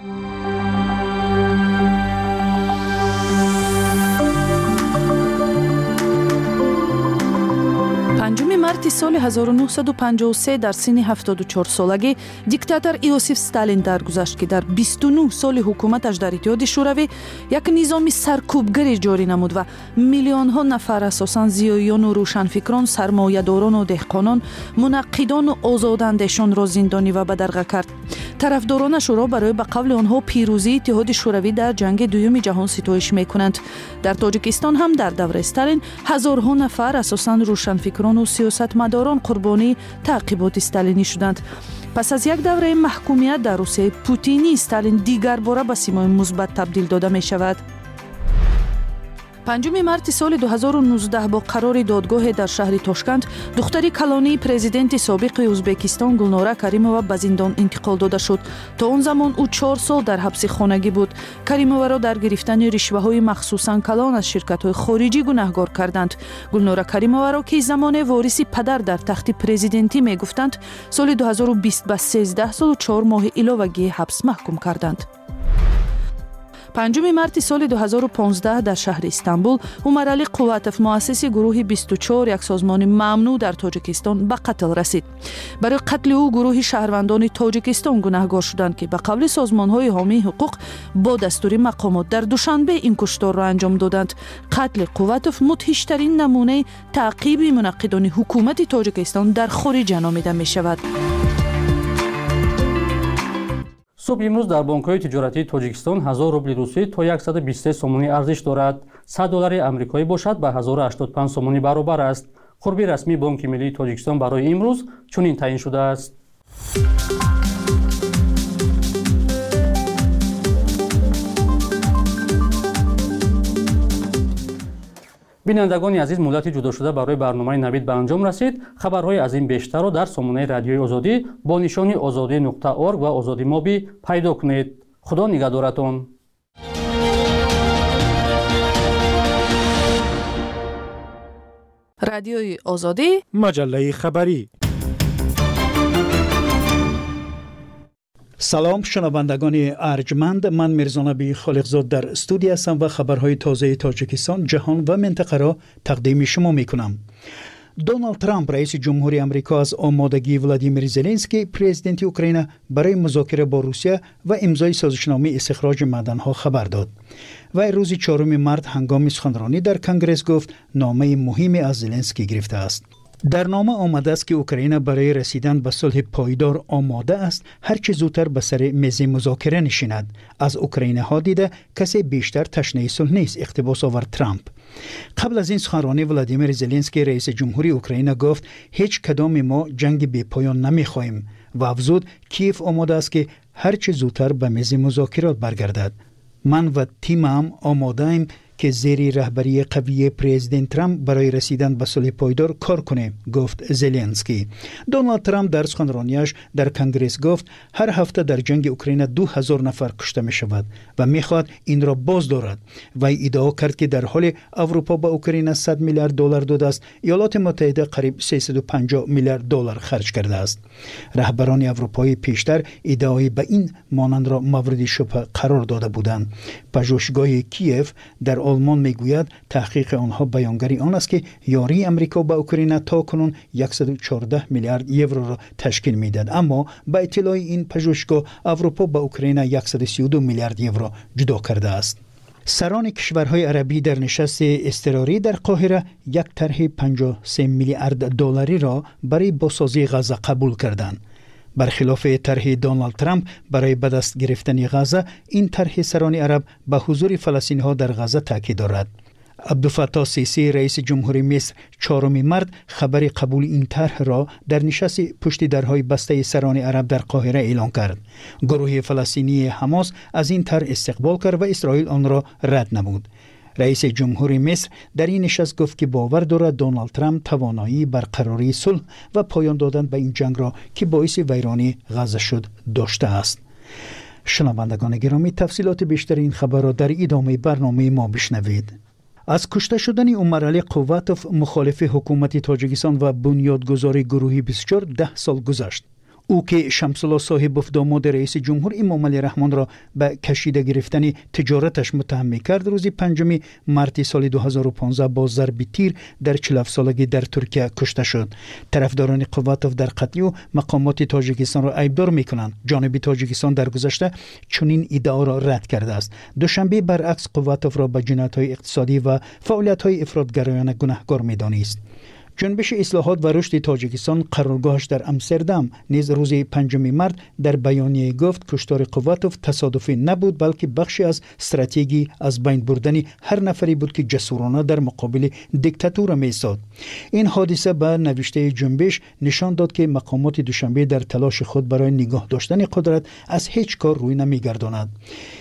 پنجم مارس سال هزار و نهصد و پنجاه و سه در سن هفتاد و چهار سالگی دیکتاتور ایوسیف استالین درگذشت که در بیست و نه سال حکومتش در اتحاد شوروی یک نظام سرکوبگری جاری نمود و میلیون ها نفر اساساً زیاییان و روشنفکران، سرمایه‌داران و دهقانان، منقدان و آزاداندیشان را زندانی و به دلغک کرد. طرفدارانش را برای به قول آنها پیروزی اتحاد شوروی در جنگ دوم جهان ستایش می‌کنند. در تاجیکستان هم در دور استالین هزارها نفر اساساً روشنفکران و سیاستمداران قربانی تعقیبات استالینی شدند. پس از یک دوره محکومیت در روسیه پوتینی، استالین دیگر باره به سیمای مثبت تبدیل داده می شود. پنجم مارس سال دو هزار و نوزده با قرار دادگاه در شهر تاشکند، دختری کلانی پرزیدنت سابق ازبکستان گلنوره کریمووا به زندان انتقال داده شد. تا آن زمان او چهار سال در حبس خانگی بود. کریمووا را در گرفتن رشوه‌های مخصوصاً کلان از شرکت‌های خارجی گناهکار کردند. گلنوره کریمووا را که زمان وارث پدر در تخت پرزیدنتی میگفتند، سال دو هزار و بیست به سیزده سال و چهار ماه علاوگی حبس محکوم کردند. پنجم مارس سال دو هزار و پانزده در شهر استانبول عمر علی قواتف مؤسس گروه بیست و چهار، یک سازمان ممنوع در تاجیکستان، به قتل رسید. برای قتل او گروه شهروندان تاجیکستان گناهکار شدند که به قول سازمان‌های حامی حقوق با دستور مقامات در دوشنبه این کشتار را انجام دادند. قتل قواتف مدهش‌ترین نمونه تعقیب منقدان حکومت تاجیکستان در خارج نامیده می‌شود. صبح امروز در بانک‌های تجارتی تاجیکستان هزار روبل روسی تا صد و بیست و سه سومانی ارزش دارد. صد دلار آمریکایی باشد به هزار و هشتاد و پنج سومانی برابر است. قربی رسمی بانک ملی تاجیکستان برای امروز چنین تعیین شده است. بینندگان عزیز، مدت جدا شده برای برنامه نوید به انجام رسید. خبرهای از این بیشتر را در سامانه رادیوی آزادی با نشانی آزادی نقطه اورگ و آزادی مابی پیدا کنید. خدا نگهدارتان. رادیوی آزادی، مجله خبری. سلام شنوندگان ارجمند، من میرزانبی خالقزاد در استودیو هستم و خبرهای تازه تاجیکستان، جهان و منطقه را تقدیم شما میکنم. دونالد ترامپ رئیس جمهوری آمریکا از آمادگی ولادیمیر زلنسکی پرزیدنت اوکراین برای مذاکره با روسیه و امضای سازشنامه استخراج معدن‌ها خبر داد. و روز چهارم مارس هنگام سخنرانی در کنگره گفت نامه مهمی از زلنسکی گرفته است. در نامه آمده است که اوکراین برای رسیدن به صلح پایدار آماده است، هر چه زودتر به سر میز مذاکره نشیند. از اوکراین ها دیده کسی بیشتر تشنه صلح نیست، اقتباس آورد ترامپ. قبل از این سخنرانی ولادیمیر زلنسکی رئیس جمهوری اوکراین گفت هیچ کدام ما جنگ بی پایان نمیخواهیم و افزود کیف آماده است که هر چه زودتر به میز مذاکرات برگردد. من و تیمم آماده ایم که زیر رهبری قوی پرزیدنت ترامپ برای رسیدن به صلح پایدار کار کنه، گفت زلنسکی. دونالد ترامپ در سخنرانیش در کنگره گفت هر هفته در جنگ اوکراین دو هزار نفر کشته می شود و میخواد این را باز دارد. وی ادعا کرد که در حال اروپا به اوکراین صد میلیارد دلار داده است، ایالات متحده قریب سیصد و پنجاه میلیارد دلار خرج کرده است. رهبران اروپایی پیشتر ادعای به این مانند را مورد شبهه قرار داده بودند. پژوهشگاه کیف در آلمان میگوید تحقیق آنها بیانگری آن است که یاری امریکا به اوکراین تا کنون صد و چهارده میلیارد یورو را تشکیل میداد، اما با اطلاع این پژوهشگاه اروپا به اوکراین صد و سی و دو میلیارد یورو جدا کرده است. سران کشورهای عربی در نشست اضطراری در قاهره یک طرح پنجاه و سه میلیارد دلاری را برای بازسازی غزه قبول کردند. برخلاف طرح دونالد ترامپ برای به دست گرفتن غزه، این طرح سران عرب به حضور فلسطینی ها در غزه تاکید دارد. عبدالفتاح سیسی رئیس جمهوری مصر چهارم مارس خبر قبول این طرح را در نشست پشت درهای بسته سران عرب در قاهره اعلان کرد. گروه فلسطینی حماس از این طرح استقبال کرد و اسرائیل آن را رد نمود. رئیس جمهوری مصر در این نشست گفت که باور دارد دونالد ترامپ توانایی برقراری صلح و پایان دادن به این جنگ را که باعث ویرانی غزه شد داشته است. شنوندگان گرامی، تفصیلات بیشتر این خبر را در ادامه برنامه ما بشنوید. از کشته شدن عمرعلی قوتوف مخالف حکومت تاجیکستان و بنیادگذار گروه بیست و چهار ده سال گذشت. او که شمس الله صاحبوف داماد رئیس جمهور امام علی رحمان را به کشیده گرفتن تجارتش متهم کرد، روز پنجم مارس سال دو هزار و پانزده با ضرب تیر در چهل و هفت سالگی در ترکیه کشته شد. طرفداران قوتوف در قتل او مقامات تاجیکستان را عیبدار می‌کنند. جانب تاجیکستان در گذشته چنین ادعا را رد کرده است. دوشنبه برعکس قوتوف را به جنایت‌های اقتصادی و فعالیت‌های افراط‌گرایانه گناهکار می‌دانست. جنبش اصلاحات و رشد تاجیکستان قرارگاهش در امستردام نیز روز پنجم مارس در بیانیه گفت کشتار قوتوف تصادفی نبود، بلکه بخشی از استراتژی از بین بردن هر نفری بود که جسورانه در مقابل دیکتاتور می‌ایستاد. این حادثه به نوشته جنبش نشان داد که مقامات دوشنبه در تلاش خود برای نگاه داشتن قدرت از هیچ کار روی نمی‌گرداند.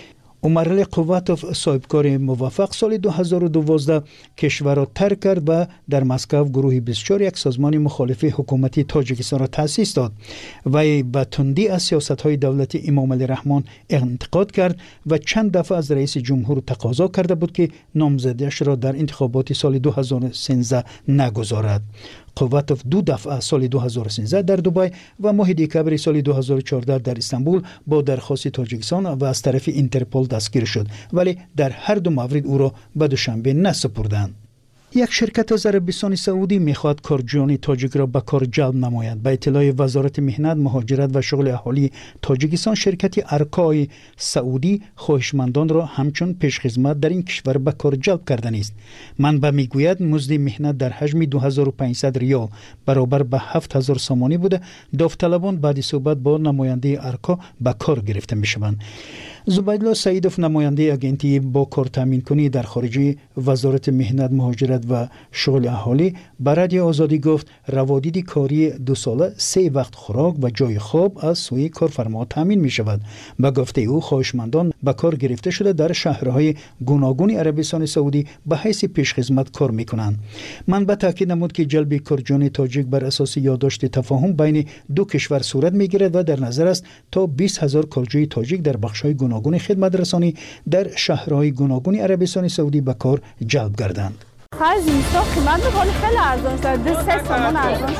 عمرعلی قوتوف صاحبکار موفق سال دو هزار و دوازده کشور را ترک کرد و در مسکو گروه بیست و چهار یک سازمان مخالف حکومت تاجیکستان را تأسیس داد. وی به تندی از سیاست‌های دولتی امام علی رحمان انتقاد کرد و چند دفعه از رئیس جمهور تقاضا کرده بود که نامزدیش را در انتخابات سال دو هزار و سیزده نگذارد. قوتوف دو دفعه سال دو هزار و سیزده در دبی و ماه دکبر سال دو هزار و چهارده در استانبول با درخواست تاجیکستان و از طرف اینترپل دستگیر شد، ولی در هر دو مورد او را به دوشنبه نسپردند. یک شرکت از عربستان سعودی میخواد کارجویان تاجیک را به کار جلب نماید. به اطلاع وزارت مهنت، مهاجرت و شغل اهالی تاجیکستان، شرکت ارکای سعودی خواهشمندان را همچون پیشخدمت در این کشور به کار جلب کردن است. منبع میگوید مزد مهنت در حجم دو هزار و پانصد ریال برابر به هفت هزار سامانی بوده. داوطلبان بعد صحبت با نماینده ارکا به کار گرفته میشوند. زبیدالله سعیدوف، نماینده اگنتی با کار تامین کنی در خارج وزارت مهنت، مهاجرت و شغل اهالی، به رادیو آزادی گفت روادید کاری دو ساله سه وقت خوراک و جای خواب از سوی کارفرما تامین می شود. به گفته او خواهشمندان به کار گرفته شده در شهرهای گوناگون عربستان سعودی به حیث پیشخدمت کار می کنند. منبع تاکید نمود که جلب کارجویان تاجیک بر اساس یادداشت تفاهم بین دو کشور صورت می گیرد و در نظر است تا بیست هزار کارجوی تاجیک در بخش‌های گوناگون خدمت رسانی در شهرهای گوناگون عربستان سعودی به کار جلب گردند. خرج اینستا قیمت می‌کنه خیلی ارزان شد. دو سه تومان ارزان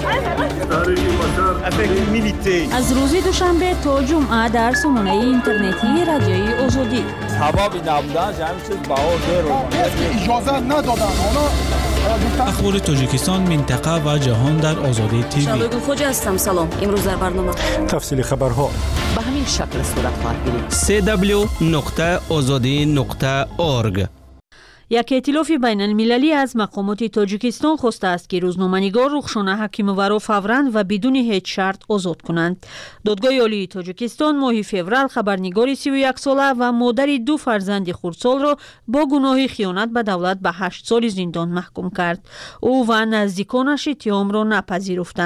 شد. از روز دوشنبه تا جمعه در سامانه اینترنتی رادیوی آزادی. هوا بی نبودن همین چیز باور دارو. اجازه ندادن. اخبار تاجیکستان، منطقه و جهان در آزادی تیوی. شادو خوج هستم. سلام. امروز در برنامه تفصیل خبرها به همین شکل صورت خواهد گرفت. سه دبلیو نقطه آزادی نقطه اورگ. یک ائتلاف بین المللی از مقامات تاجیکستان خواسته است که روزنامه‌نگار رخشانه حکیموو را فوراً و بدون هیچ شرط آزاد کنند. دادگاه عالی تاجیکستان ماه فوریه خبرنگار سی و یک ساله و مادر دو فرزند خردسال را با گناه خیانت به دولت به هشت سال زندان محکوم کرد. او و نزدیکانش اتهام را نپذیرفتند.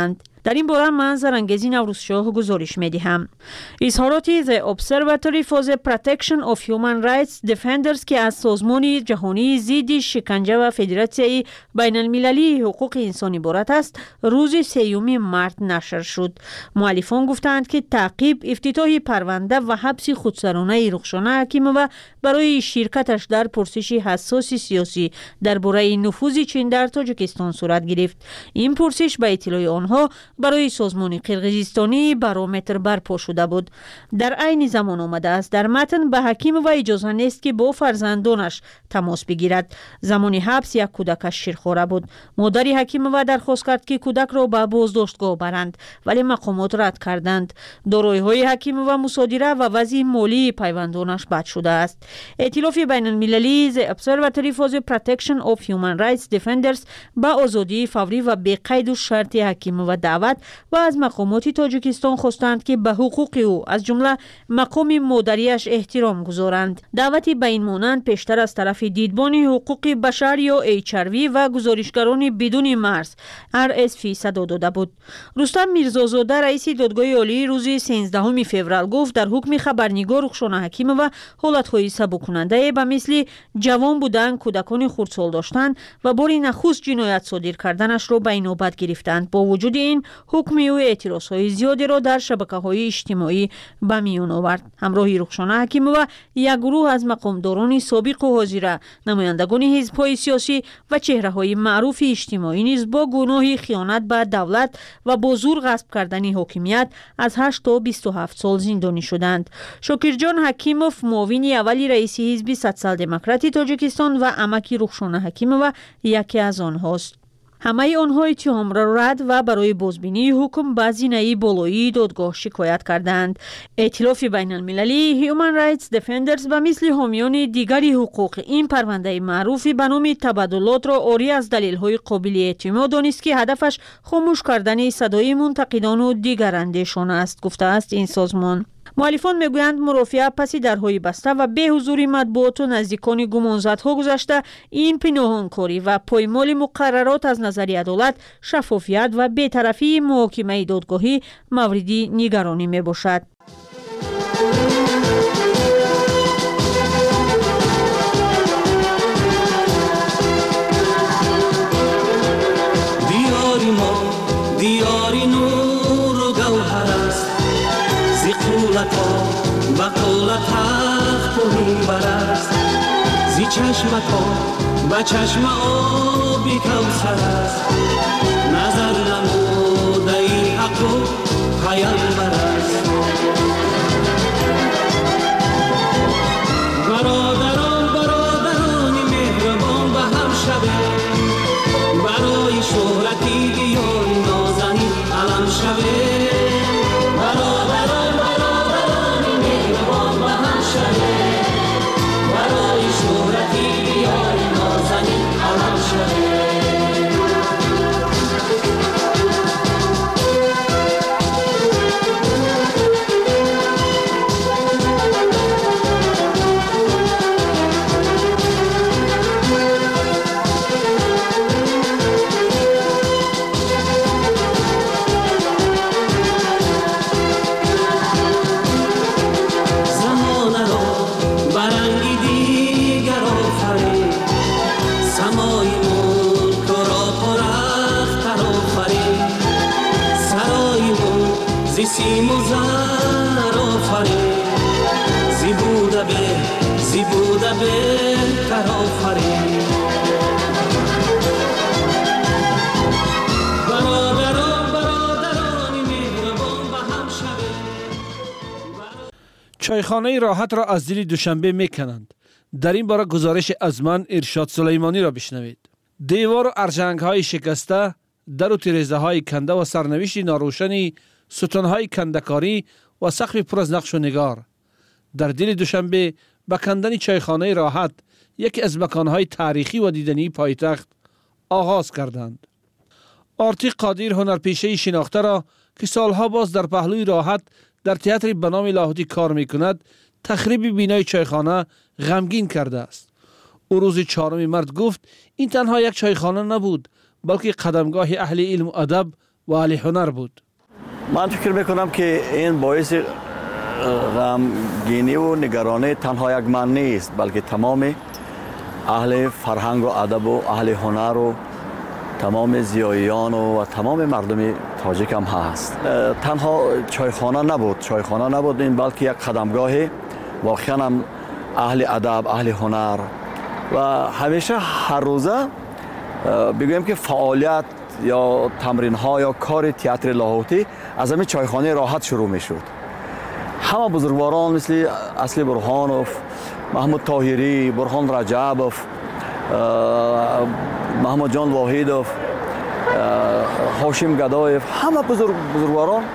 در این باره من زرنگزی نوروزشاه گزارش میدهم. اظهارات The Observatory for the Protection of Human Rights Defenders که از سازمان جهانی ضد شکنجه و فدراسیون بین المللی حقوق انسان عبارت است، روز سیوم مارس نشر شد. مؤلفان گفتند که تعقیب افتتاح پرونده و حبس خودسرانه رخشانه حکیمووا برای شرکتش در پرسش حساس سیاسی درباره نفوذ چین در تاجیکستان صورت گرفت. این پرسش به اطلاع آنها برای سازمان قرقیزستانی بارومتر برپا شده بود. در عین زمان آمده است در متن به حکیمووا اجازه نیست که با فرزندانش تماس بگیرد. زمان حبس یک کودکش شیرخواره بود. مادر حکیمووا درخواست کرد که کودک را به بازداشتگاه برند، ولی مقامات رد کردند. دارایی‌های حکیمووا مصادره و وضع مالی پیوندانش بد شده است. ائتلاف بین المللی The Observatory for the Protection of Human Rights Defenders به آزادی فوری و بی قید و شرط حکیمووا دعوت و از مقامات تاجیکستان خواستند که به حقوق او از جمله مقام مادریش احترام گذارند. دعوتی به این مانند پیشتر از طرف دیدبان حقوق بشر یا ایچ آر وی و گزارشگران بدون مرز آر اس وی صدا داده بود. رستم میرزازاده رئیس دادگاه عالی روز سیزدهم فوریه گفت در حکم خبرنگار رخشانه حکیمووا حالت‌های سبک‌کننده به مثل جوان بودن، کودکان خردسال داشتن و بار نخست جنایت صادر کردنش را به نوبت گرفتند. با وجود این حکم او اعتراض‌های زیادی را در شبکه‌های اجتماعی به میان آورد. همراه رخشانه حکیمووا یک گروه از مقامداران سابق و حاضر، نمایندگان حزب‌های سیاسی و چهره‌های معروف اجتماعی نیز با گناه خیانت به دولت و با زور غصب کردن حاکمیت از هشت تا بیست و هفت سال زندانی شدند. شاکرجان حکیموف معاون اولی رئیس حزب سوسیال دموکراتی تاجیکستان و عمک رخشانه حکیمووا یکی از آنهاست. همه آنها اتهام را رد و برای بازبینی حکم به زینه بالایی دادگاه شکایت کردند. ائتلاف بین المللی هیومن رایتس دفندرز و مثل حامیان دیگری حقوق این پرونده معروف به نام تبادلات را عاری از دلیل‌های قابل اعتماد دانست که هدفش خاموش کردن صدای منتقدان و دیگر اندیشان است، گفته است این سازمان. مؤلفان میگویند مرافعه پس درهای بسته و به حضور مطبوعات و نزدیکان گمانزدها گذشته این پنهانکاری و پایمال مقررات از نظر عدالت، شفافیت و بی‌طرفی محاکمه دادگاهی موردی نگرانی می باشد. دیاری ما دیاری نور و گوهر است، زیقولتا بقولت تخت و منبر است، زی چشمتا به چشم آبی کوثر است، نظر نموده این حق و پیامبر است. برادران برادران مهربان به هم شوه، برای شهرتی دیار نازنین علم شوه. برادران برادران مهربان به هم شوه، برای شهرتی دیار نازنین علم شوه. سیم و زر آفرین، زی بوده به زی بوده به تر آفرین. برادران برادرانی مهربان به هم شوه. چایخانه راحت را از دل دوشنبه میکنند. در این باره گزارش از من ارشاد سلیمانی را بشنوید. دیوار و ارژنگ های شکسته، در و تیرزه های کنده و سرنوشت ناروشنی ستونهای کندکاری و سقف پر از نقش و نگار. در دل دوشنبه به کندن چایخانه راحت، یکی از مکانهای تاریخی و دیدنی پایتخت آغاز کردند. آرتی قادر هنرپیشه شناخته را که سالها باز در پهلوی راحت در تئاتر به نام لاهوتی کار می کند، تخریب بینای چایخانه غمگین کرده است. او روز چهارم مارس گفت این تنها یک چایخانه نبود، بلکه قدمگاه اهل علم و ادب و اهل هنر بود. من فکر میکنم که این باعث غمگینی و نگرانی تنها یک من نیست، بلکه تمام اهل فرهنگ و ادب و اهل هنر و تمام زیاییان و, و تمام مردم تاجیک هم هست. تنها چایخانه نبود، چایخانه نبود این، بلکه یک قدمگاه واقعا هم اهل ادب، اهل هنر و همیشه هر روزه بگویم که فعالیت یا تمرین ها یا کار تئاتر لاهوتی از همین چایخانه راحت شروع می شد. همه بزرگواران مثل اصلی برهانوف، محمود طاهری، برهان رجبوف، محمد جان واحدوف، هاشم گدایف، همه بزرگ بزرگواران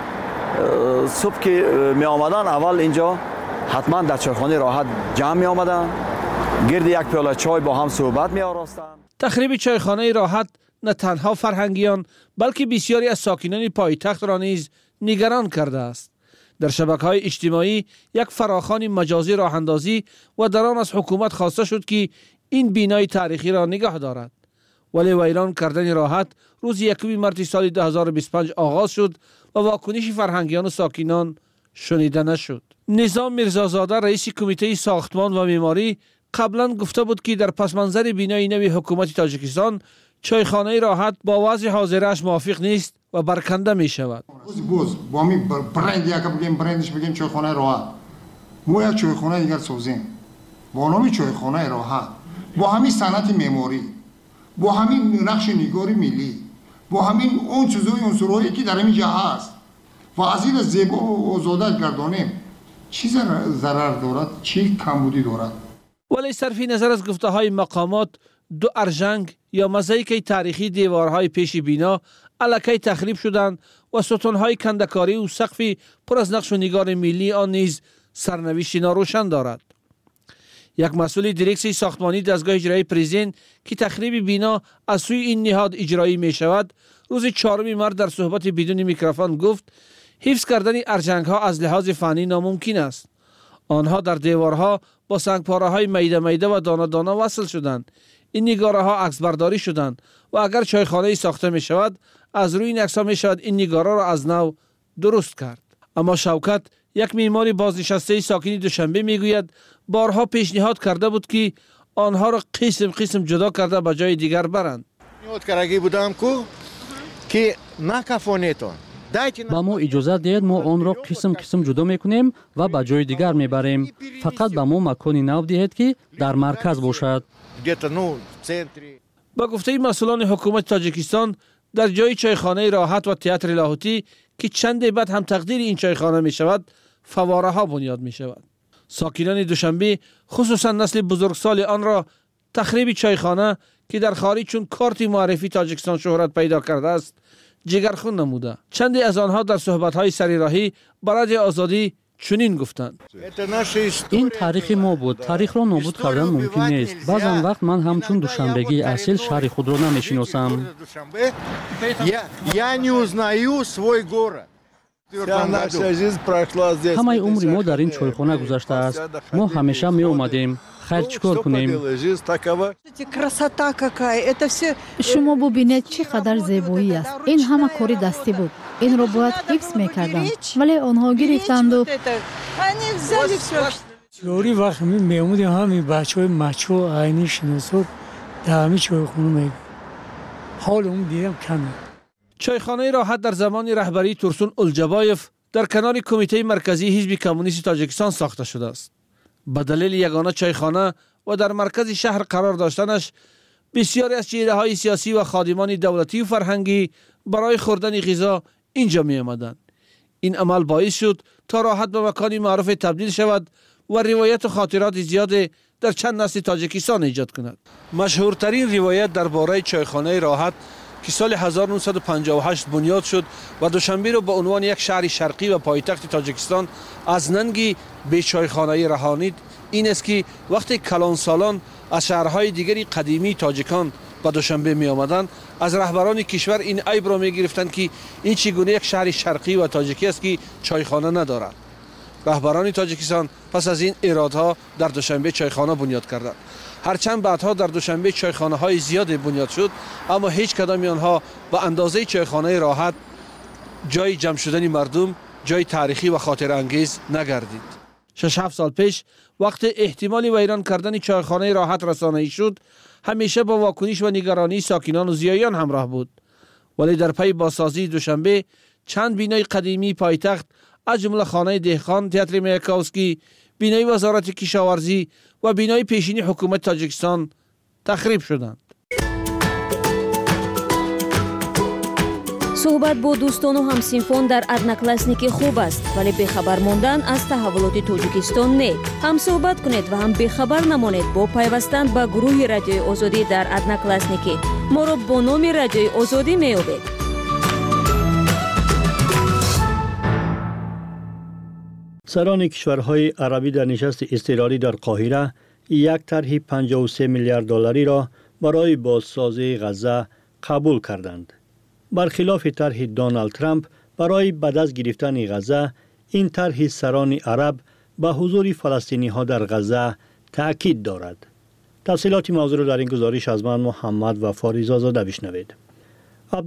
صبح که می آمدن اول اینجا حتما در چایخانه راحت جمع می آمدن، گرد یک پیاله چای با هم صحبت می آراستن. تخریب چایخانه راحت نه تنها فرهنگیان بلکه بسیاری از ساکنان پایتخت را نیز نگران کرده است. در شبکه‌های اجتماعی یک فراخوان مجازی راه اندازی و در آن از حکومت خواسته شد که این بینای تاریخی را نگاه دارد، ولی ویران کردن راحت روز یکم مارس سال دو هزار و بیست و پنج آغاز شد و واکنش فرهنگیان و ساکنان شنیده نشد. نظام میرزازاده رئیس کمیته ساختمان و معماری قبلا گفته بود که در پس منظر بینای نوی حکومت تاجیکستان چایخانه راحت با وضع حاضرش موافق نیست و برکنده می شود. گوز با می برند یک بگیم برندش بگیم چایخانه راحت، ما یک چایخانه دیگر سازیم با نام چایخانه راحت، با همین صنعت معماری، با همین نقش نگاری ملی، با همین اون چیزای عنصرهایی که در اینجا هست و از این زیبا و آزاده گردانیم. چی ضرر دارد؟ چی کمبودی دارد؟ ولی صرف نظر از گفته های مقامات، دو ارژنگ یا مزایک تاریخی دیوارهای پیش بینا الکی تخریب شدند و ستونهای کندکاری و سقفی پر از نقش و نگار ملی آن نیز سرنوشت ناروشن دارد. یک مسئول دیرکسی ساختمانی دستگاه اجرایی پرزین که تخریب بینا از سوی این نهاد اجرایی می شود، روز چهارم مارس در صحبت بدون میکروفون گفت حفظ کردن ارژنگ ها از لحاظ فنی ناممکن است. آنها در دیوارها با سنگپاره های میده میده و دانه دانه وصل شدند. این نگاره ها عکس برداری شدند و اگر چایخانه ساخته می شود از روی این عکس ها می شود این نگاره را از نو درست کرد. اما شوکت یک معمار بازنشسته ساکن دوشنبه می گوید بارها پیشنهاد کرده بود که آنها را قسم قسم جدا کرده به جای دیگر برند. پیشنهاد کرده بودم که نکفانیتون با ما اجازه دهید ما آن را قسم قسم جدا میکنیم و به جای دیگر میبریم. فقط به ما مکانی نو دهید که در مرکز باشد. با گفته مسئولان حکومت تاجیکستان در جای چایخانه راحت و تئاتر لاهوتی که چند بعد هم تقدیر این چایخانه می شود فواره ها بنیاد می شود. ساکنان دوشنبه خصوصا نسل بزرگسال آن را تخریب چایخانه که در خارج چون کارت معرفی تاجیکستان شهرت پیدا کرده است جگرخون نموده. چندی از آنها در صحبت‌های سریراهی برای آزادی چنین گفتند: این تاریخ ما بود. تاریخ را نابود کردن ممکن نیست. بعضن وقت من همچون دوشنبگی اصیل شهر خود را نمیشناسم. Я не узнаю свой город. همه عمر ما در این چایخانه گذشته است. ما همیشه می اومدیم. خیر چیکار کنیم؟ شما ببینید چقدر زیبایی است. این همه کاری دستی بود. این را باید حفظ میکردند ولی آنها گرفتند و یوری وقت می میمودیم همین بچه های مچو عینی شناسور در همین چایخانه می حال اون دیدم کمه. چایخانه راحت در زمان رهبری ترسون الجبایف در کنار کمیته مرکزی حزب کمونیست تاجیکستان ساخته شده است. به دلیل یگانه چایخانه و در مرکز شهر قرار داشتنش بسیاری از چهره‌های سیاسی و خادمان دولتی و فرهنگی برای خوردن غذا اینجا می آمدند. این عمل باعث شد تا راحت به مکانی معروف تبدیل شود و روایت و خاطرات زیاد در چند نسل تاجیکستان ایجاد کند. مشهورترین روایت درباره چایخانه راحت که سال هزار و نهصد و پنجاه و هشت بنیاد شد و دوشنبه را به عنوان یک شهر شرقی و پایتخت تاجیکستان از ننگی به چایخانه رهانید این است که وقتی کلان سالان از شهرهای دیگری قدیمی تاجیکان به دوشنبه می آمدند از رهبران کشور این عیب را می گرفتند که این چگونه یک شهر شرقی و تاجیکی است که چایخانه ندارد. رهبران تاجیکستان پس از این ایرادها در دوشنبه چایخانه بنیاد کردند. هرچند بعدها در دوشنبه چایخانه های زیاد بنیاد شد اما هیچ کدام آنها به اندازه چایخانه راحت جای جمع شدن مردم جای تاریخی و خاطر انگیز نگردید. شش هفت سال پیش وقت احتمالی ویران کردن چایخانه راحت رسانه‌ای شد، همیشه با واکنش و نگرانی ساکنان و زیایان همراه بود. ولی در پی بازسازی دوشنبه چند بینای قدیمی پایتخت از جمله خانه دهقان تئاتر میاکوسکی، بینای وزارت کشاورزی و بینای پیشینی حکومت تاجیکستان تخریب شدند. صحبت با دوستان و همسینفون در ادناکلاسنیکی خوب است، ولی بخبر ماندن از تحولات تاجیکستان نه. هم صحبت کنید و هم بخبر نمانید با پیوستن به گروه رادیوی آزادی در ادناکلاسنیکی. ما را با نام رادیوی آزادی میابید. سران کشورهای عربی در نشست اضطراری در قاهره یک طرح پنجاه و سه میلیارد دلاری را برای بازسازی غزه قبول کردند. برخلاف طرح دونالد ترامپ برای بدست گرفتن غزه، این طرح سران عرب به حضور فلسطینی ها در غزه تأکید دارد. تفصیلات موضوع را در این گزارش از من محمد و فاریز آزاده بشنوید.